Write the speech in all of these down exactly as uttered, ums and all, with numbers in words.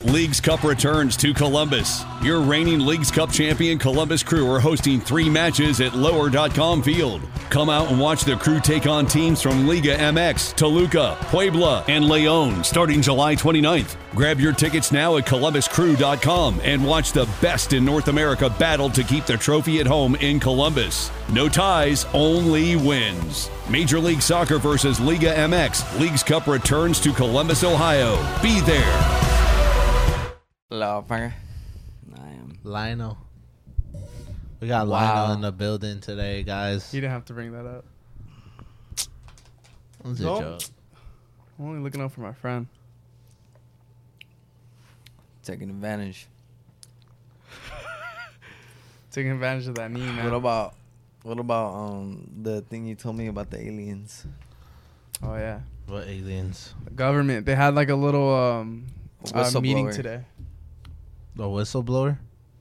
Leagues Cup returns to Columbus. Your reigning Leagues Cup champion Columbus Crew are hosting three matches at lower dot com Field. Come out and watch the Crew take on teams from Liga M X, Toluca, Puebla, and León starting July twenty-ninth. Grab your tickets now at columbus crew dot com and watch the best in North America battle to keep the trophy at home in Columbus. No ties, only wins. Major League Soccer versus Liga M X. Leagues Cup returns to Columbus, Ohio. Be there. Hello, Parker. I am. Lionel. We got Wow. Lionel in the building today, guys. You didn't have to bring that up. What's Nope. a joke? I'm only looking out for my friend. Taking advantage. Taking advantage of that knee, man. What about what about um the thing you told me about the aliens? Oh, yeah. What aliens? The government. They had like a little um uh, meeting Whistleblower. today. The whistleblower?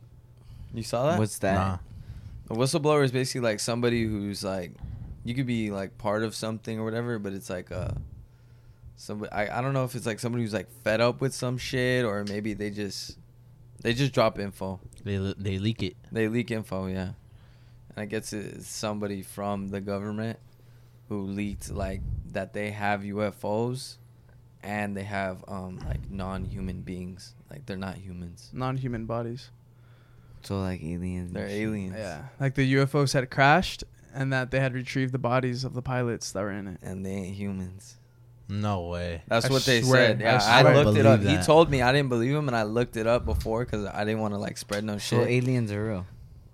You saw that? What's that? Nah. A whistleblower is basically like somebody who's like, you could be like part of something or whatever, but it's like uh somebody I, I don't know if it's like somebody who's like fed up with some shit, or maybe they just they just drop info. They le- they leak it. They leak info, yeah. And I guess it's somebody from the government who leaked like that they have U F Os and they have um like non-human beings. Like they're not humans. Non-human bodies. So like aliens. They're aliens. Yeah. Like the U F Os had crashed and that they had retrieved the bodies of the pilots that were in it. And they ain't humans. No way. That's I what they swear, said. I Yeah, I, swear. looked it up. Believe He that. told me. I didn't believe him, and I looked it up before because I didn't want to like spread no So shit. aliens are real.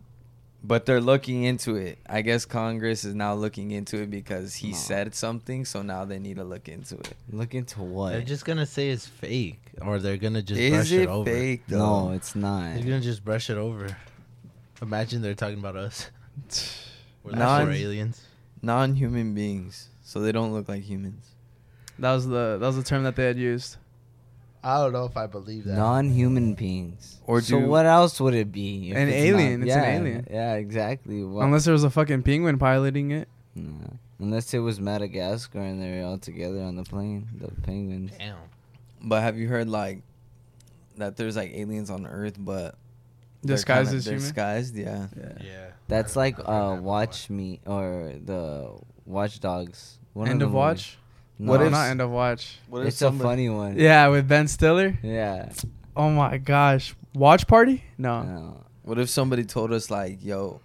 But they're looking into it. I guess Congress is now looking into it because he No. said something. So now they need to look into it. Look into what? They're just gonna say it's fake, or they're gonna just Is brush it it over. fake though? No, it's not. They're gonna just brush it over. Imagine they're talking about us. We're Non- not aliens. Non-human beings, so they don't look like humans. That was the that was the term that they had used. I don't know if I believe that. Non-human beings. Or so do- what else would it be? if An it's alien, not- it's an yeah, alien. Yeah, exactly. What? Unless there was a fucking penguin piloting it. Nah. Unless it was Madagascar and they're all together on the plane, the penguins. Damn. But have you heard like that? There's like aliens on Earth, but they're Disguised kinda- as they're human. Disguised, yeah. Yeah. Yeah. That's like I've heard uh, that Watch Me or the Watch Dogs. One End the of movies. Watch. No, What if- if not End of Watch? What if It's a somebody- funny one. Yeah, with Ben Stiller. Yeah. Oh my gosh. Watch Party? No. No. What if somebody told us like, yo,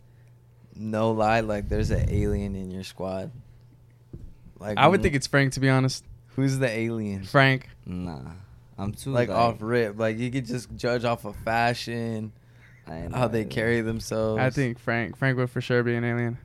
no lie, like there's an alien in your squad? Like I would wh- think it's Frank, to be honest. who's the alien? Frank. Nah. I'm too Like like, off rip, like you could just judge off of fashion, I know how they it. carry themselves. I think Frank. Frank would for sure be an alien.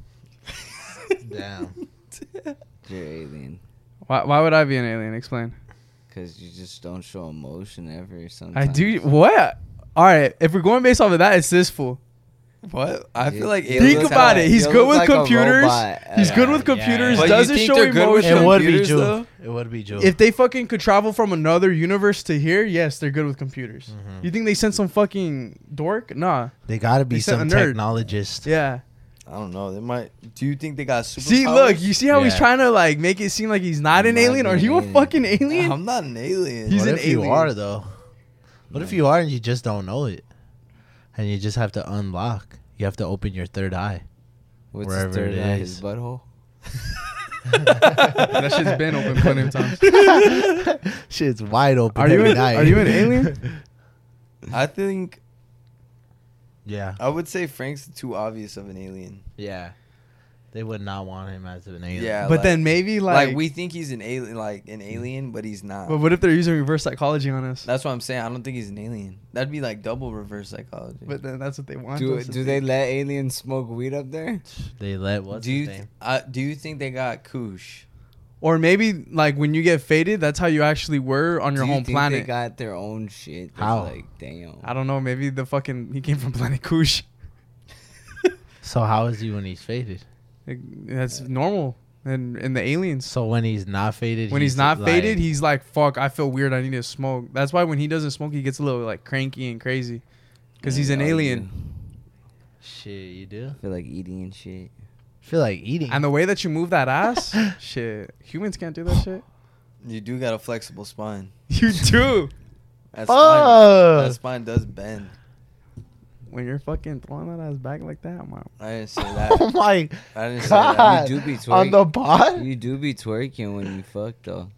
Damn. You're alien. Why, why would I be an alien? Explain. Because you just don't show emotion ever. Sometimes. I do. What? All right. If we're going based off of that, it's this fool. What? I feel like You aliens Think look about like- it. He's you good look with like a computers. robot. He's Yeah, good with yeah. computers. But you Doesn't think show they're good with emotion. It would be computers, Joe. though? It would be Joe. If they fucking could travel from another universe to here, yes, they're good with computers. Mhm. You think they sent some fucking dork? Nah. They gotta be They sent some a nerd. technologist. Yeah. I don't know. They might. Do you think they got superpowers? See, look. You see how he's Yeah. trying to like make it seem like he's not an Not alien? Are an you a alien. fucking alien? I'm not an alien. He's What an if you alien. are though? What if you are and you just don't know it, and you just have to unlock? You have to open your third eye. What's wherever his third it eye? is. His butthole? That shit's been open plenty of times. Shit's wide open. Are you every an, night. are you an alien? I think Yeah. I would say Frank's too obvious of an alien. Yeah. They would not want him as an alien. Yeah, But like- then maybe Like, like, we think he's an alien, like an alien, but he's not. But what if they're using reverse psychology on us? That's what I'm saying. I don't think he's an alien. That'd be like double reverse psychology. But then that's what they want. Do, us to do they think. let aliens smoke weed up there? They let what's do you his name? uh, do you think they got Koosh? Or maybe like when you get faded, that's how you actually were on your Do you home think planet. They got their own shit. that's How? Like, damn. I don't know. Maybe the fucking he came from planet Kush. So how is he when he's faded? Like, that's normal. And in the aliens, So when he's not faded, when he's, not like, faded, he's like, "Fuck, I feel weird. I need to smoke." That's why when he doesn't smoke, he gets a little like cranky and crazy, because he's an Yeah, I alien. do. shit. You do? I feel like eating and shit. feel like eating. And the way that you move that ass, shit, humans can't do that shit. You do got a flexible spine. You do. That spine, that Fuck. spine does bend. When you're fucking throwing that ass back like that, I'm like, I didn't say that. Oh my I didn't say that. god. You do be On the twerking. pod? You do be twerking when you fuck though.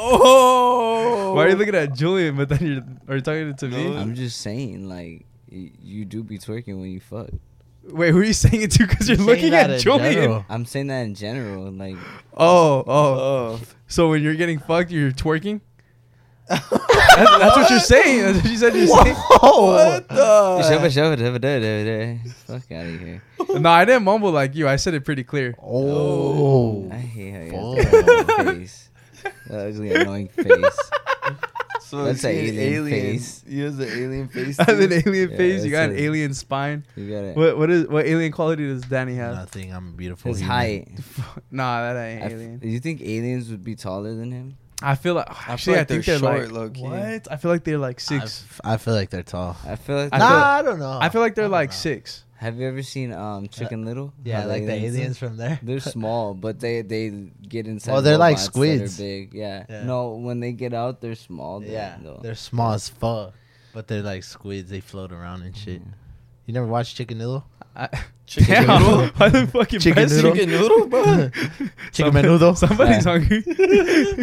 Oh! why are you looking at Julian? But then you're are you talking to me? No. I'm just saying, like, y- you do be twerking when you fuck. Wait, who are you saying it to? Because you're Saying looking that at in Julian. general. I'm saying that in general, like, Oh, oh, Oh. So when you're getting fucked, you're twerking. that's, that's what you're saying. That's what you said. You're saying. What the? Shabba, shabba, dabba, da, da, da. Fuck out of here. No, I didn't mumble like you. I said it pretty clear. Oh. I hate how you Fuck. got that ugly face. That ugly, annoying face. So That's is an he an alien alien face. He has an alien face. I have an too? alien Yeah, face. You got that's an a- alien spine. You got it. What what is what alien quality does Danny have? Nothing. I'm a beautiful. His human. height. Nah, that ain't I f- alien. you think aliens would be taller than him? I feel like I actually feel I, like think they're they're, short, like low-key. what? I feel like they're like I six. f- I feel like they're tall. I feel like. I nah, feel- I don't know. I feel like they're don't like know. six. Have you ever seen um Chicken Little? Yeah, How like the are? aliens from there. They're small, but they they get inside. Well, they're like robots that squids. are big. Yeah. Yeah. No, when they get out, they're small. Then, Yeah, though. they're small as fuck, but they're like squids. They float around and shit. Mm. You never watched Chicken Noodle? I, Chicken Damn, noodle? why the fucking Chicken press noodle? you? Chicken noodle, bro. Chicken Menudo? Somebody's Yeah. hungry.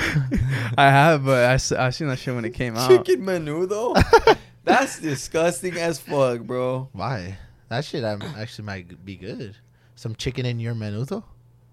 I have, but I, s- I seen that shit when it came out. Chicken menudo? That's disgusting as fuck, bro. Why? That shit I'm, actually might be good. Some chicken in your menudo?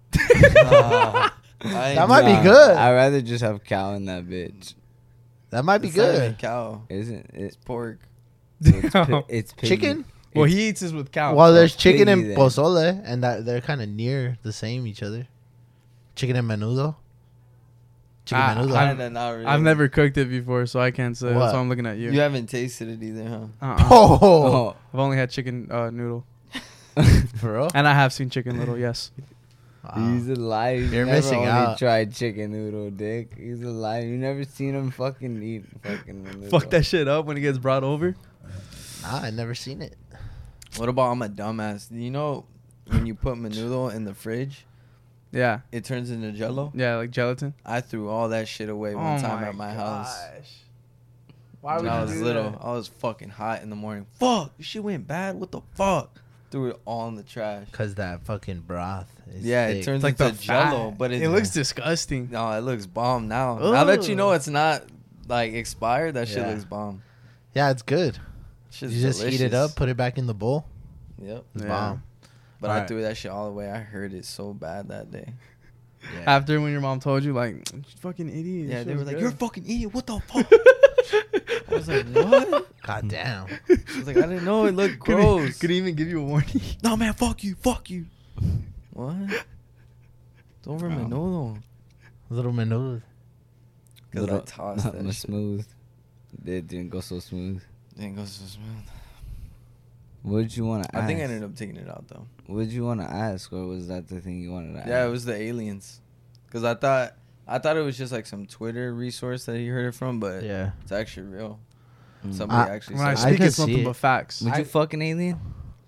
Nah, I That might be Nah, good. I'd rather just have cow in that bitch. That might be It's not even good. cow. Isn't It's it? pork. It's, pi- it's piggy. Chicken? Well, It's- he eats this with cow. Well, there's so chicken and piggy then. pozole, and that they're kind of near the same each other. Chicken and menudo. Chicken Ah, menudo. I'm- Kinda, not really. I've never cooked it before, so I can't say. What? That's why I'm looking at you. You haven't tasted it either, huh? Uh-uh. Oh, Oh, I've only had chicken uh, noodle, for real? and I have seen chicken little. Yes. Wow. he's alive. He's You're never missing only out. tried chicken noodle, dick. He's alive. You never seen him fucking eat fucking noodle. Fuck that shit up when it gets brought over. Nah, I never seen it. What about I'm a dumbass? You know when you put menudo in the fridge, Yeah. it turns into jello? Yeah, like gelatin. I threw all that shit away one time at my house. Why When I was little, I was fucking hot in the morning. Fuck, this shit went bad. What the fuck? Threw it all in the trash. Cause that fucking broth. Is Yeah, thick. it turns It's like into the jello, fat. but it it, looks disgusting. no, it looks bomb now. Now that you know Ugh. it's not like expired, that shit Yeah. looks bomb. Yeah, it's good. Shit's you just heat it delicious. up, put it back in the bowl. Yep. It's Yeah. bomb. But I Alright. threw that shit all away. I heard it so bad that day. Yeah. After when your mom told you, like, "You fucking idiot. Yeah, this they shit were was like, good." "You're a fucking idiot. What the fuck?" I was like, "What?" God damn. I was like, "I didn't know it looked Could, gross." could even give you a warning. No, man, fuck you, fuck you. What? It's over Oh. menudo. Little menudo. Because I Little- tossed not that much shit. smooth. It didn't go so smooth. Didn't go so smooth. What did you want to ask? I think I ended up taking it out though. What did you want to ask, or was that the thing you wanted to ask? Yeah, it was the aliens. Because I thought I thought it was just like some Twitter resource that he heard it from, but Yeah. it's actually real. Mm. Somebody I- actually When I said I speak, can it's see nothing it. but facts. Would I- you fuck an alien?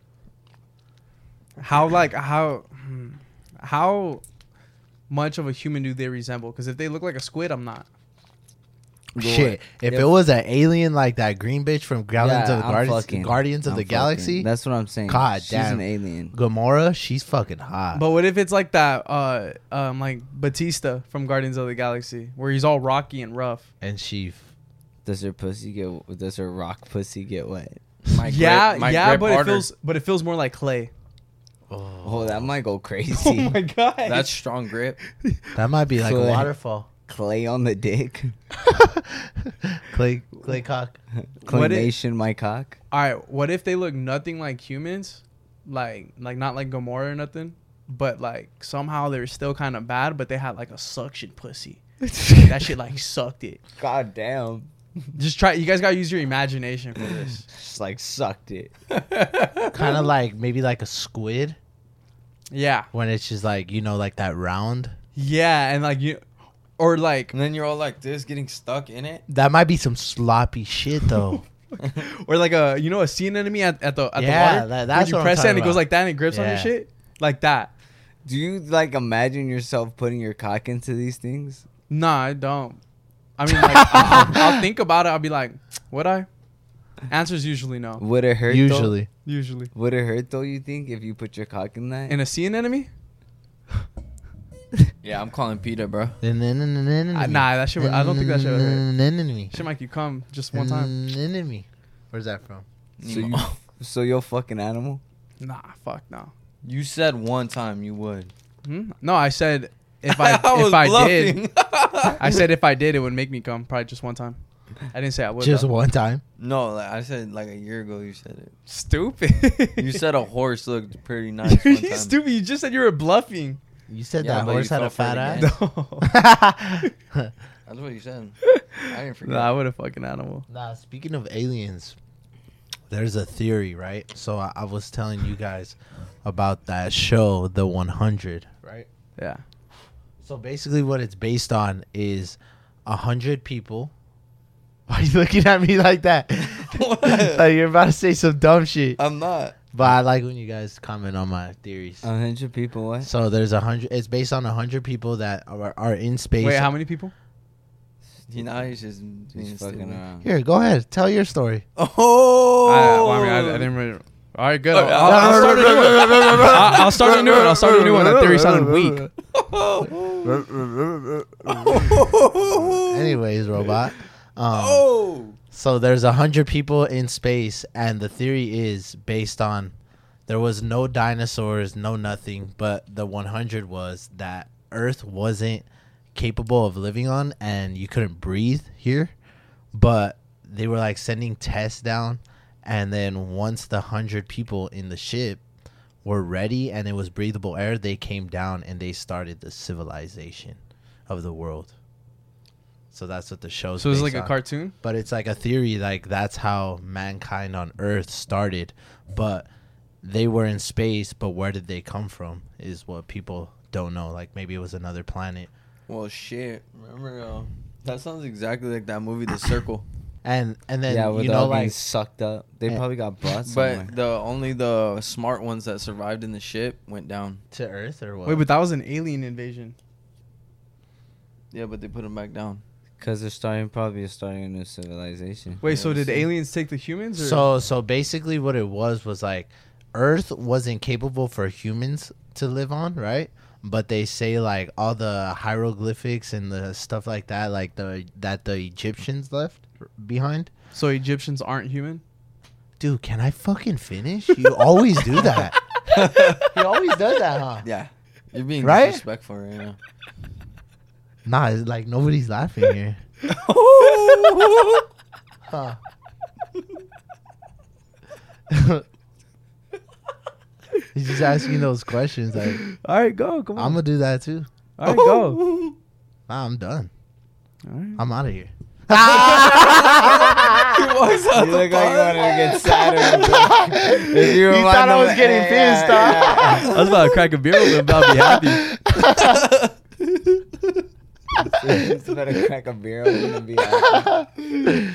how like how hmm, how much of a human do they resemble? Because if they look like a squid, I'm not. Shit. If Yep. it was an alien like that green bitch from Guardians Yeah, of the I'm Guardians, fucking. Guardians of I'm the fucking. Galaxy, That's what I'm saying. God She's damn. an alien. Gamora, she's fucking hot. But what if it's like that, uh, um, like Batista from Guardians of the Galaxy, where he's all rocky and rough? and she, Does her pussy get? Does her rock pussy get wet? My yeah, grip- my yeah, grip but harder. it feels, but it feels more like clay. Oh, that might go crazy. Oh my god, That's strong grip. that might be like So a then- waterfall. Clay on the dick. Clay, clay cock. What it- Claymation my cock. all right. What if they look nothing like humans, like like not like Gamora or nothing, but like somehow they're still kind of bad, but they had like a suction pussy. That shit like sucked it. God damn. Just try. You guys gotta use your imagination for this. Just like sucked it. Kind of like maybe like a squid Yeah, when it's just like, you know, like that round. yeah, and like you, or like, And then you're all like this, getting stuck in it. That might be some sloppy shit though. or like a you know a sea anemone at, at the at Yeah, the water. that- Where that's you what I'm press it talking and it goes about. like that and it grips on your Yeah. shit like that. Do you like imagine yourself putting your cock into these things? Nah, I don't. I mean, like, I'll, I'll think about it. I'll be like, would I? Answer's usually no. Would it hurt? Usually. Usually. Though? Would it hurt though? You think if you put your cock in that? In a sea anemone? Yeah, I'm calling Peter, bro. Uh, nah, that shit. would- I don't think that shit would hurt. Enemy. Shit make you come just one time. Enemy. Where's that from? So you, so you're a fucking animal. Nah, fuck no. You said one time you would. Hmm? No, I said if I, I was if I bluffing. did, I said if I did, it would make me come. Probably just one time. I didn't say I would. Just though. one time. No, like I said like a year ago. You said it. Stupid. You said a horse looked pretty nice one you time. stupid. You just said you were bluffing. You said Yeah, that but horse you had a fell for fat it ass. again. nah, That's what you said. I didn't forget. Nah, I would a fucking animal. speaking of aliens, there's a theory, right? So I, I was telling you guys about that show, The one hundred, right? Yeah. So basically what it's based on is a hundred people. Why are you looking at me like that? Like you're about to say some dumb shit. I'm not. But I like when you guys comment on my theories. A hundred people. What? So there's a hundred. It's based on a hundred people that are, are in space. Wait, how many people? You know, he's just being He's fucking stupid. around. Here, go ahead. Tell your story. Oh. I, well, I mean, I, I didn't really. All right, good. Oh, I'll, I'll, I'll start a new one. I'll, I'll start a new one. I'll start a new one. That theory sounded weak. Anyways, robot. Um, Oh. So there's a hundred people in space, and the theory is based on there was no dinosaurs, no nothing, but the one hundred was that Earth wasn't capable of living on, and you couldn't breathe here. But they were like sending tests down, and then once the hundred people in the ship were ready and it was breathable air, they came down and they started the civilization of the world. So that's what the show's So it's based like a on. cartoon. But it's like a theory, like that's how mankind on Earth started. But they were in space, but where did they come from is what people don't know. Like maybe it was another planet. Well, shit. Remember, uh, that sounds exactly like that movie, The Circle. And and then yeah, with you know all being like sucked up. They Eh. probably got brought somewhere. But the only the smart ones that survived in the ship went down. to Earth or what? Wait, but that was an alien invasion. Yeah, but they put them back down. Because they're starting, probably starting a new civilization. Wait, Yeah, so did so- aliens take the humans? Or? so so basically what it was was like Earth wasn't capable for humans to live on, right? But they say like all the hieroglyphics and the stuff like that, like the that the Egyptians left behind. So Egyptians aren't human? Dude, can I fucking finish? You always do that. He always does that, huh? Yeah. You're being Right? disrespectful right now. Nah, it's like nobody's laughing here. Huh. He's just asking those questions. Like, All right, go. Come I'm gonna do that too. All right, go. Nah, I'm done. All right. I'm out of here. He walks out You the look like you bar. wanted to get sadder. If you, You remind thought I them- was getting Yeah, pissed, yeah, huh? yeah. I was about to crack a beer with him, but I'll be happy. It's better crack a beer open and be happy.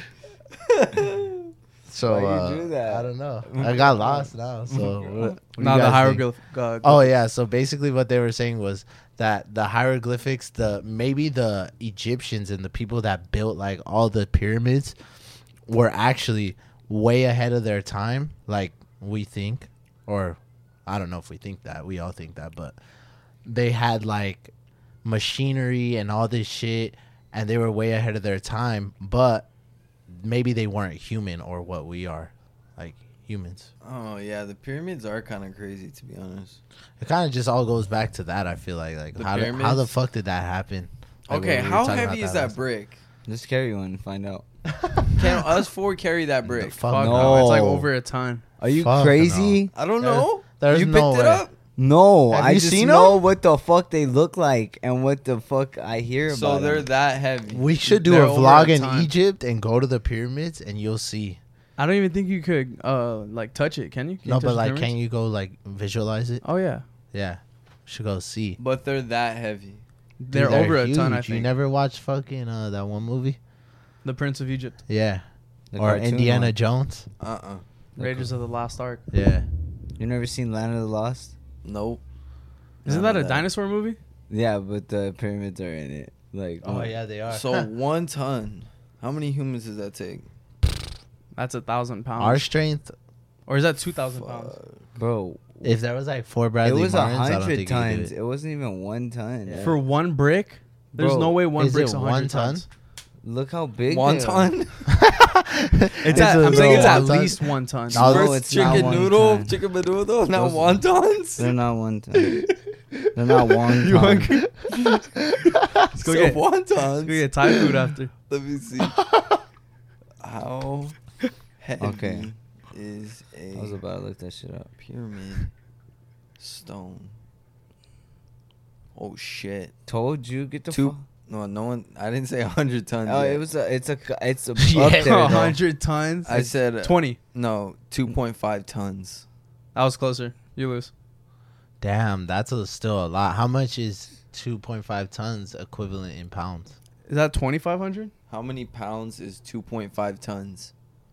So Why you uh, do that? I don't know. I got lost now. So what, what do No, you the guys think? hieroglyph. Uh, Oh yeah, so basically what they were saying was that the hieroglyphics, the maybe the Egyptians and the people that built like all the pyramids were actually way ahead of their time, like we think, or I don't know if we think that, we all think that, but they had like machinery and all this shit and they were way ahead of their time, but maybe they weren't human or what we are, like humans. Oh, yeah. The pyramids are kind of crazy, to be honest. It kind of just all goes back to that. I feel like, like The how, the, how the pyramids? fuck did that happen? Like, Okay, we were how talking heavy about is that last- brick? Just carry one and find out. Can us four carry that brick? fuck Fuck no. no. It's like No. over a ton. Are you Fuck crazy? I don't There- know. there's you no picked it way. up? No, Have I you just seen know them? what the fuck they look like and what the fuck I hear So about they're them. that heavy. We should do They're a over vlog a in ton. Egypt and go to the pyramids, and you'll see. I don't even think you could uh like touch it. Can you? Can No, you touch but the like, pyramids? can you go like visualize it? Oh yeah, Yeah, should go see. But they're that heavy. Dude, they're, over a ton. I huge. You think. never watched fucking uh, that one movie? The Prince of Egypt, Yeah, The or cartoon Indiana one. Jones. Uh-uh. Raiders of the Lost Ark. Yeah, You never seen Land of the Lost? Nope. Isn't None that a of dinosaur movie? Yeah, but the pyramids are in it. Like, Oh yeah, they are. So one ton. How many humans does that take? That's a thousand pounds. Our strength, Or is that two thousand pounds? bro, if there was like four it Bradley was a Martins, I don't hundred think you could do tons. it. It wasn't even one ton. Yeah. For one brick? There's Bro, no way one is brick's it a one hundred ton? tons. Look how big. One they are. ton? It's It's at, a- I'm saying it's no, at one ton. least one ton. No, No, First it's not chicken one noodle, ton. chicken menudo, not Those- wontons. They're not one ton. They're not one You ton. hungry? Let's go so get- wontons. Let's go get Thai food after. Let me see. How heavy Okay. is a I was about to look that shit up. pyramid stone? Oh shit! Told you, get the Two. fuck. No, no one. I didn't say a hundred tons. Oh, yet. it was a. It's a. It's a Yeah. up there A though. hundred tons. I said uh, twenty. No, two point five tons. That was closer. You lose. Damn, that's a, still a lot. How much is two point five tons equivalent in pounds? Is that twenty five hundred? How many pounds is two point five tons?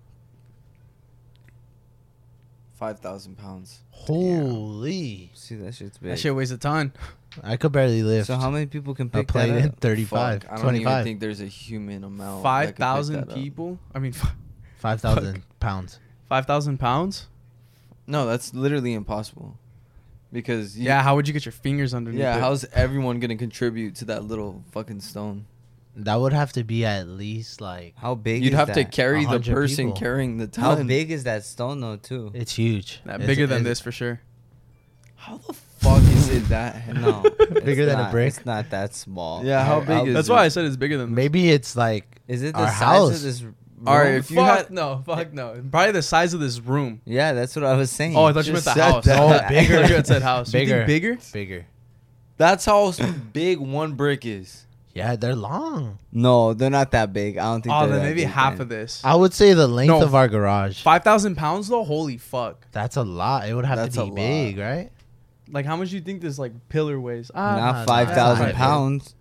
Five thousand pounds. Holy! See, that shit's big. That shit weighs a ton. I could barely lift So how many people can a pick plate that in up? thirty-five, Fuck, I don't twenty-five, even think there's a human amount. Five that could pick thousand that up. people. I mean, five thousand pounds. five thousand pounds. No, that's literally impossible. Because you, Yeah. How would you get your fingers underneath? yeah, it? how's everyone gonna contribute to that little fucking stone? That would have to be at least like How big? You'd is have that? to carry the 100 person people. carrying the ton. How big is that stone though? Too. it's huge. Nah, It's- bigger than it's this for sure. How the fuck is it that heavy? No, Bigger it's than a not- brick? It's not that small. Yeah, how How- big is That's it? why I said it's bigger than this. Maybe it's like Is it the Our size house. of this? Room? All right, if you fuck had no, fuck no. Probably the size of this room. Yeah, that's what I was saying. Oh, I thought you meant just the said house. that. Oh, bigger. I thought you said house. You think Bigger. bigger? bigger. that's how big one brick is. Yeah, they're long. No, they're not that big. I don't think. Oh, they're then that maybe big, half man. of this. I would say the length No. of our garage. Five thousand pounds though. Holy fuck! That's a lot. It would have That's to a be lot. big, right? Like, how much do you think this like pillar weighs? Ah, Not nah, five nah, thousand nah. pounds.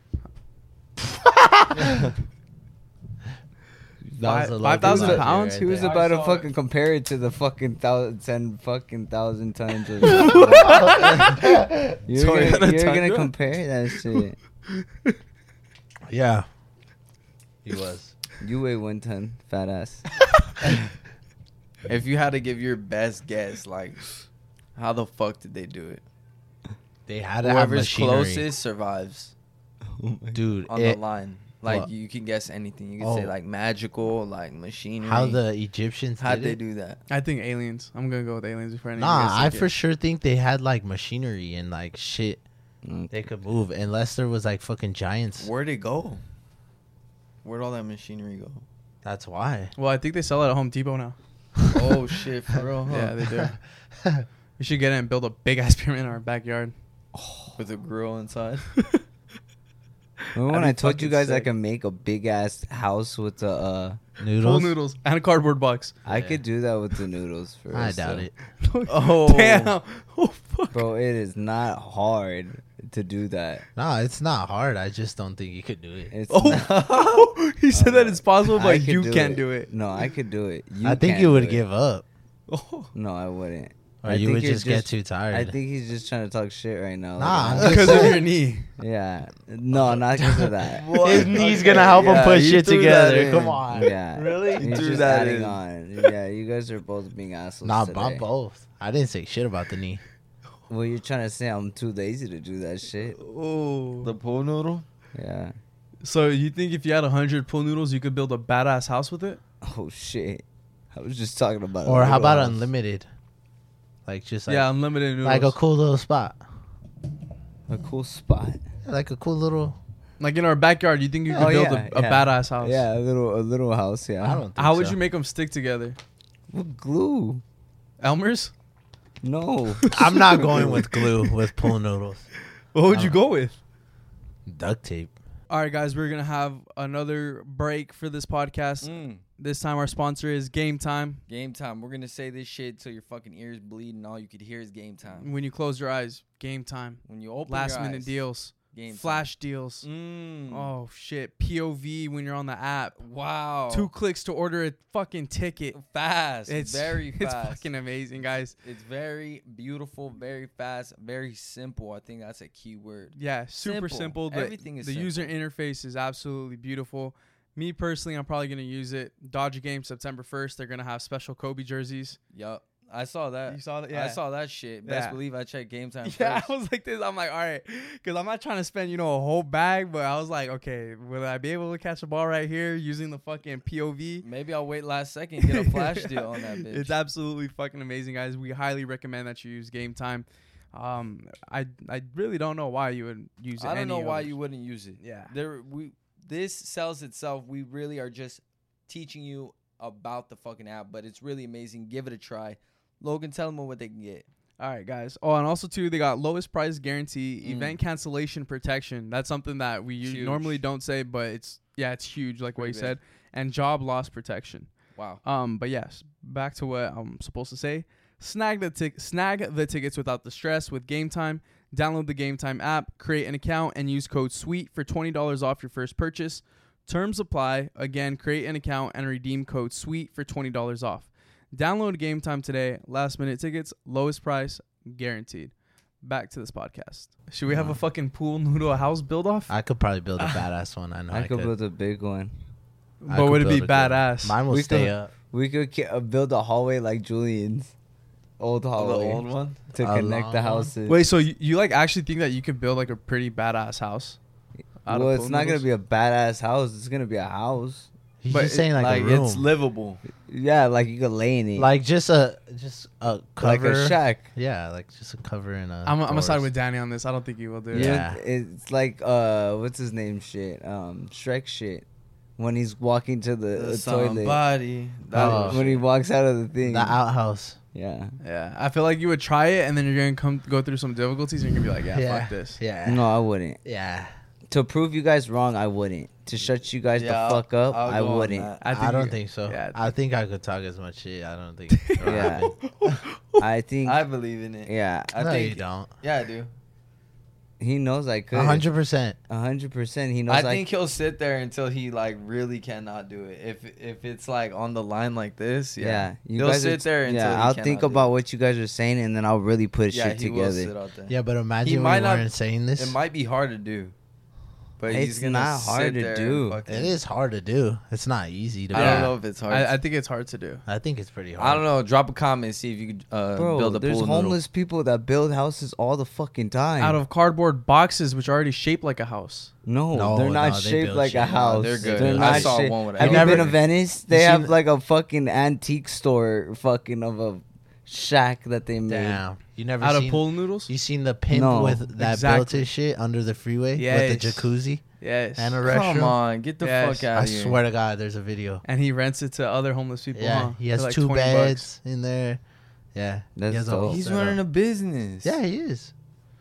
That was a low five thousand garage pounds? right He was there. about to saw fucking compare it to the fucking thousand, ten fucking thousand tons. Of you're Sorry, gonna, on a you're gonna Tundra? compare that shit. Yeah, he was. You weigh one ton, fat ass. If you had to give your best guess, like, how the fuck did they do it? They had to have Whoever's machinery. closest survives Dude. on it- the line. Like, What? you can guess anything. You can say Oh. like magical, like machinery. how the Egyptians How'd did they it? do that? I think aliens. I'm gonna go with aliens before anything. Nah, gets I taken. for sure think they had like machinery and like shit Mm. they could move, unless there was like fucking giants. Where'd it go? Where'd all that machinery go? That's why. Well, I think they sell it at Home Depot now. Oh shit, for real? Huh? Yeah, they do. We should get it and build a big ass pyramid in our backyard. With a grill inside. Remember when That'd I be told you fucking guys I sick. can make a big ass house with the uh Noodles. Full noodles and a cardboard box. I Yeah. could do that with the noodles for I real doubt still. it. Oh Damn. Oh fuck. Bro, it is not hard to do that. Nah, it's not hard. I just don't think you could do it. It's not- Oh, he said that Uh, it's possible, I but could you do can't it. do it. No, I could do it. You I think can't you do would it. give up, Oh. No, I wouldn't. or I you think would you're just, get too tired. I think he's just trying to talk shit right now. Nah, Like, I'm Because of your knee. yeah. No, not because of that. His knee's gonna Okay, help him yeah, put you shit threw that together. in. Come on. Yeah. Really? You He's threw just that adding in. on. Yeah, you guys are both being assholes. Nah, today. I'm both. I didn't say shit about the knee. Well, you're trying to say I'm too lazy to do that shit. Oh. The pool noodle? Yeah. So you think if you had a hundred pool noodles, you could build a badass house with it? Oh shit. I was just talking about. a Or how little about house. unlimited? Like just like, yeah, unlimited noodles. like a cool little spot. A cool spot. Like a cool little. Like in our backyard, you think you could Oh, build yeah, a, a yeah. badass house? Yeah, a little, a little house. Yeah. I don't think How would so. you make them stick together? With glue. Elmer's? No. I'm not going with glue with pool noodles. What would I you don't- go with? Duct tape. All right, guys, we're gonna have another break for this podcast. Mm. This time, our sponsor is Game Time. Game time. We're gonna say this shit till your fucking ears bleed and all you could hear is game time. When you close your eyes, Game Time. When you open Last your minute eyes, deals. Game time. Flash deals. Mm. Oh shit. P O V when you're on the app. Wow. Two clicks to order a fucking ticket. fast. It's very It's fast. fucking amazing, guys. It's very beautiful, very fast, very simple. I think that's a key word. Yeah, super Simple. simple. The, Everything is the simple. user interface is absolutely beautiful. Me personally, I'm probably gonna use it. Dodger game September first. They're gonna have special Kobe jerseys. Yup. I saw that. You saw that? I Yeah. saw that shit. Best Yeah. believe I checked Game Time Yeah, first. I was like this. I'm like, all right, because I'm not trying to spend, you know, a whole bag, but I was like, okay, will I be able to catch a ball right here using the fucking P O V? Maybe I'll wait last second and get a flash deal on that bitch. It's absolutely fucking amazing, guys. We highly recommend that you use Game Time. Um, I I really don't know why you would use it. I don't know any why others. you wouldn't use it. Yeah. There we this sells itself. We really are just teaching you about the fucking app, but it's really amazing. Give it a try. Logan, tell them what they can get. All right, guys. Oh, and also too, they got lowest price guarantee, Mm. event cancellation protection. That's something that we u- Huge. normally don't say, but it's yeah, it's huge, like what you Pretty said, and job loss protection. Wow. Um, but yes, back to what I'm supposed to say. Snag the tic- snag the tickets without the stress with Game Time. Download the Game Time app, create an account, and use code SWEET for twenty dollars off your first purchase. Terms apply. Again, create an account and redeem code SWEET for twenty dollars off. Download Game Time today. Last minute tickets, lowest price, guaranteed. Back to this podcast. Should we have a fucking pool noodle house build off? I could probably build a badass one. I know I, I could build a big one. I But could would it be build a good one. badass? Mine will We stay could- up. We could ki- uh, build a hallway like Julian's old Oh, the hallway old one? to A connect long the one? houses. Wait, so you, you like actually think that you could build like a pretty badass house? out of well, it's pool not gonna noodles? be a badass house. It's gonna be a house. He's But just saying like, like a room, it's livable. Yeah, like you could lay in it, like just a just a like cover. a shack. Yeah, like just a cover in a. I'm, I'm gonna side forest. with Danny on this. I don't think you will do it. Yeah. Yeah, it's like uh, what's his name? Shit, um, Shrek shit. When he's walking to the, the toilet, Somebody. That Oh. was when he walks out of the thing. The outhouse. Yeah. Yeah, I feel like you would try it, and then you're gonna come go through some difficulties, and you're gonna be like, yeah, Yeah. fuck this. Yeah. No, I wouldn't. Yeah. To prove you guys wrong, I wouldn't. To shut you guys Yeah, the fuck up, I'll I go on wouldn't. that. I, don't you- think so. yeah, I think I could talk as much shit. I don't think. Yeah. I think. I believe in it. yeah. I no, think you don't. Yeah, I do. He knows I could. A hundred percent. A hundred percent. He knows I I think he'll sit there until he like really cannot do it. If if it's like on the line like this, yeah, Yeah. You he'll guys sit are, there until Yeah. he I'll cannot think do about it. what you guys are saying, and then I'll really put Yeah, shit he will sit together. out there. Yeah, but imagine might we not- weren't saying this. It might be hard to do, but he's It's gonna not hard sit to there and do. fucking- It is hard to do. It's not easy to. I do. don't know if it's hard. I, I think it's hard to do. I think it's pretty hard. I don't know. Drop a comment, see if you could uh, Bro, build a there's pool homeless people that build houses all the fucking time. Out of cardboard boxes, which are already shaped like a house. no, No, they're not no, they shaped build like shit. a No, house. they're good. They're I not saw shaped. one with Have you elevator. been to Venice? They You have seen- like a fucking antique store, fucking of a shack that they made. Damn. You never Out of seen. pool noodles? You seen the pimp No, with that built exactly. his shit under the freeway with Yes. the jacuzzi Yes. and a noodle. restroom? Come on, get the Yes. fuck out I of here. swear to God, there's a video. And he rents it to other homeless people. Yeah, huh? he has For like two twenty beds in there. Yeah, That's he has a dope. whole He's setup. running a business. Yeah, he is.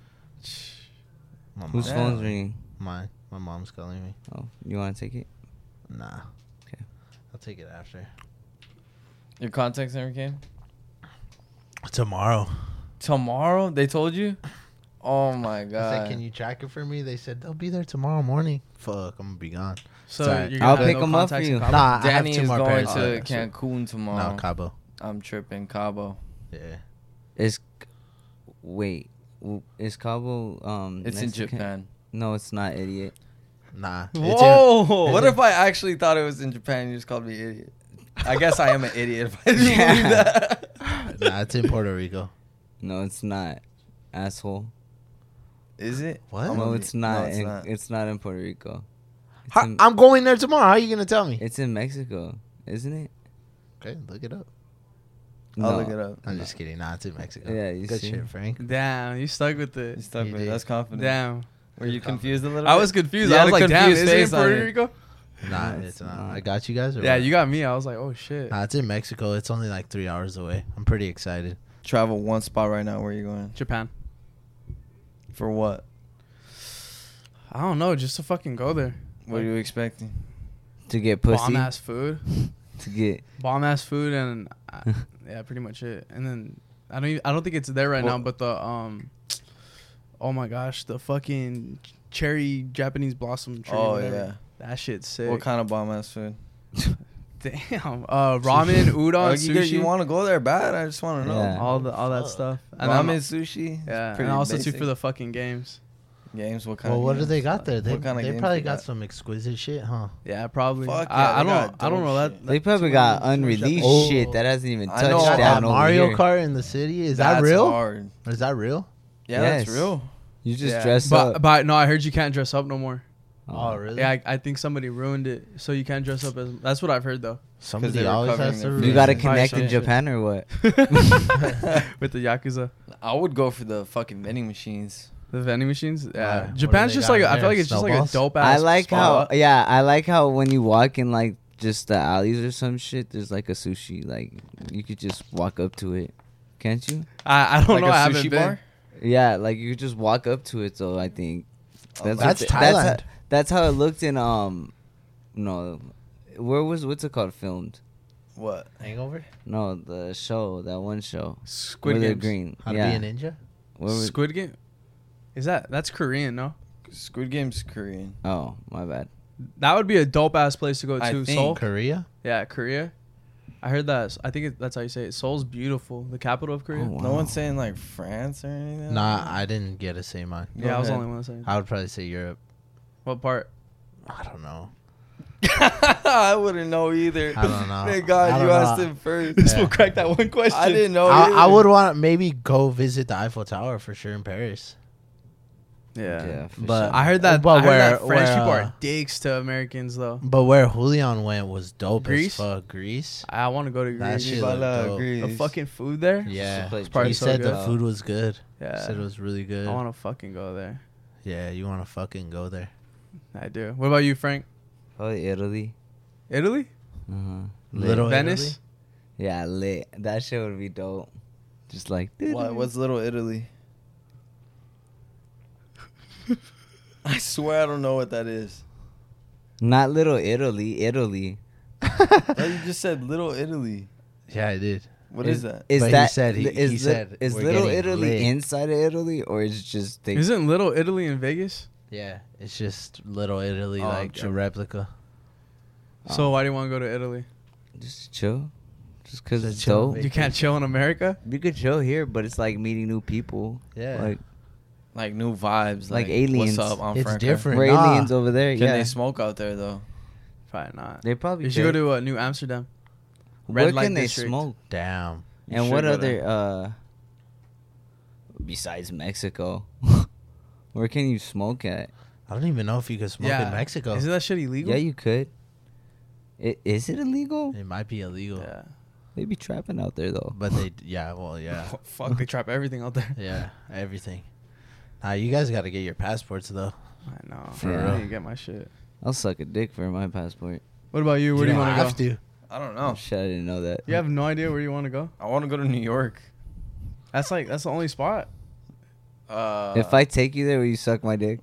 My Whose Yeah. mom- phone's ringing? Mine. My mom's calling me. Oh, you want to take it? Nah. Okay. I'll take it after. Your contacts never came? Tomorrow. Tomorrow? They told you? Oh my I said, god. can you track it for me? They said they'll be there tomorrow morning. Fuck, I'm gonna be gone. So Sorry. you're I'll gonna have pick no 'em up for contacts in you. Cabo? Nah, I have Danny two is more going pairs. to Oh, yeah, so- Cancun tomorrow. No, Cabo. I'm tripping Cabo. Yeah. Is wait, w- is Cabo um? It's in Mexican? Japan. No, it's not, idiot. Nah. It's Whoa! in- What it's if I actually thought it was in Japan and you just called me idiot? I guess I am an idiot if I didn't Yeah. believe that. in- Nah, it's in Puerto Rico. No, it's not, asshole. Is it? What? I'm No, gonna it's be- not. No, it's in, not. it's not in Puerto Rico. It's, How, in, I'm going there tomorrow. How are you gonna tell me? it's in Mexico, isn't it? Okay, look it up. I'll No. look it up. I'm just kidding. Nah, it's in Mexico. Yeah, you Good see? shit, Frank. Damn, you stuck with You it. stuck You with it. did. That's confident. Damn. Were you confused a little bit? I was confused. You I had was a like, damn, confused is it in face on Puerto it. Rico? Nah, No, it's it's not. not. I got you guys. Or Yeah, what? you got me. I was like, oh shit. Nah, it's in Mexico. It's only like three hours away. I'm pretty excited. Travel one spot right now. Where are you going? Japan. For what? I don't know, just to fucking go there. What are you expecting? To get pussy. Bomb ass food, To get. bomb ass food, and uh, yeah, pretty much it. And then I don't, even, I don't think it's there right now, Well- but the um, oh my gosh, the fucking cherry Japanese blossom tree. Oh whatever. yeah. That shit's sick. What kind of bomb ass food? Damn. Uh, ramen, udon, Oh, you, sushi. you want to go there bad? I just want to know. Yeah. all the all that stuff. And Ramen, then, sushi. yeah, pretty and also basic. too for the fucking games. Games. What kind? Well, of what do games? they got there? They, What kind of they games probably they got got? some exquisite shit, huh? Yeah, probably. Fuck I, yeah, I they don't. got I don't dope know that. shit. They that- probably too got many- too much unreleased Oh. shit that hasn't even I touched know, Got down that over Mario here. Kart in the city. Is that That's real? Hard. Is that real? Yeah, Yes. that's real. You just Yeah. dress But up. but no, I heard you can't dress up no more. Oh, really? Yeah, I, I think somebody ruined it, so you can't dress up as. That's what I've heard though. Somebody they were always covering has their to. face. You ruin got to it. connect Probably in should. Japan or what? With the Yakuza, I would go for the fucking vending machines. the vending machines. Why? Yeah, What do Japan's they just got like in I feel there? like it's just like a Snowballs? dope I ass. like how, spot. yeah, I like how when you walk in like just the alleys or some shit, there's like a sushi. Like you could just walk up to it, can't you? I, I don't Like know. a I haven't sushi been. bar? Yeah, like you could just walk up to it. So I think that's That's what the- Thailand. That's how, that's how it looked in um, no, where was what's it called filmed? What? Hangover? No, the show, that one show. Squid where they're Games. green. How yeah. to be a ninja? Where was- Squid Game. Is that that's Korean? No, Squid Game's Korean. oh, my bad. that would be a dope ass place to go I to. think- Seoul. Korea? Yeah, Korea. I heard that. I think it, that's how you say it. Seoul's beautiful, the capital of Korea. Oh, wow. No one's saying like France or anything. Nah, I didn't get to say mine. Yeah, I was the ahead. only one saying. I would probably say Europe. What part? I don't know. I wouldn't know either. I don't know. Thank I God don't you know. asked him first. This Yeah. will crack that one question. I didn't know. I, I either. would want to maybe go visit the Eiffel Tower for sure in Paris. Yeah. Yeah, for But sure. I heard that. But I heard where- that French where, people uh, are dicks to Americans though. But where Julian went was dope Greece? as fuck. Greece? I want to go to That Greece. shit Viva looked la dope. Greece. The fucking food there. Yeah. play It's probably He so said good. the food was good. Yeah. Said it was really good. I want to fucking go there. Yeah, you want to fucking go there. I do. What about you, Frank? Probably Italy. Italy? Uh-huh. Little Venice? Yeah, lit. That shit would be dope. Just like What? What's Little Italy? I swear I don't know what that is. not Little Italy, Italy. Oh, you just said Little Italy. Yeah, I did. What is, is that? Is But he that said- he- is he li- said is we're Little getting Italy lit. inside of Italy or is it just they? Isn't Little Italy in Vegas? Yeah, it's just Little Italy, Oh, like true. a replica. So Oh. why do you want to go to Italy? Just chill. Just cause Just it's chill, dope. You can't chill in America? You could chill here, but it's like meeting new people. Yeah. Like Like new vibes. Like Like, aliens. What's up? I'm It's Franco. different. we're Nah. aliens over there. Can yeah, they smoke out there though? Probably not. they probably. You should go could. to uh, New Amsterdam. Where Red light can they district. smoke? Damn. You And should what go other there. uh besides Mexico? Where can you smoke at? I don't even know if you can smoke yeah. in Mexico. Isn't that shit illegal? Yeah, you could. I- Is it illegal? It might be illegal. Yeah. They be trapping out there though. But they, yeah, well, yeah. Fuck, they trap everything out there. Yeah, everything. Nah, you guys got to get your passports, though. I know. For I real. need to get my shit. I'll suck a dick for my passport. What about you? Where do you don't want to have go? to. I don't Oh know. shit, I didn't know that. You have no idea where you want to go? I want to go to New York. That's like that's the only spot. Uh, If I take you there, will you suck my dick?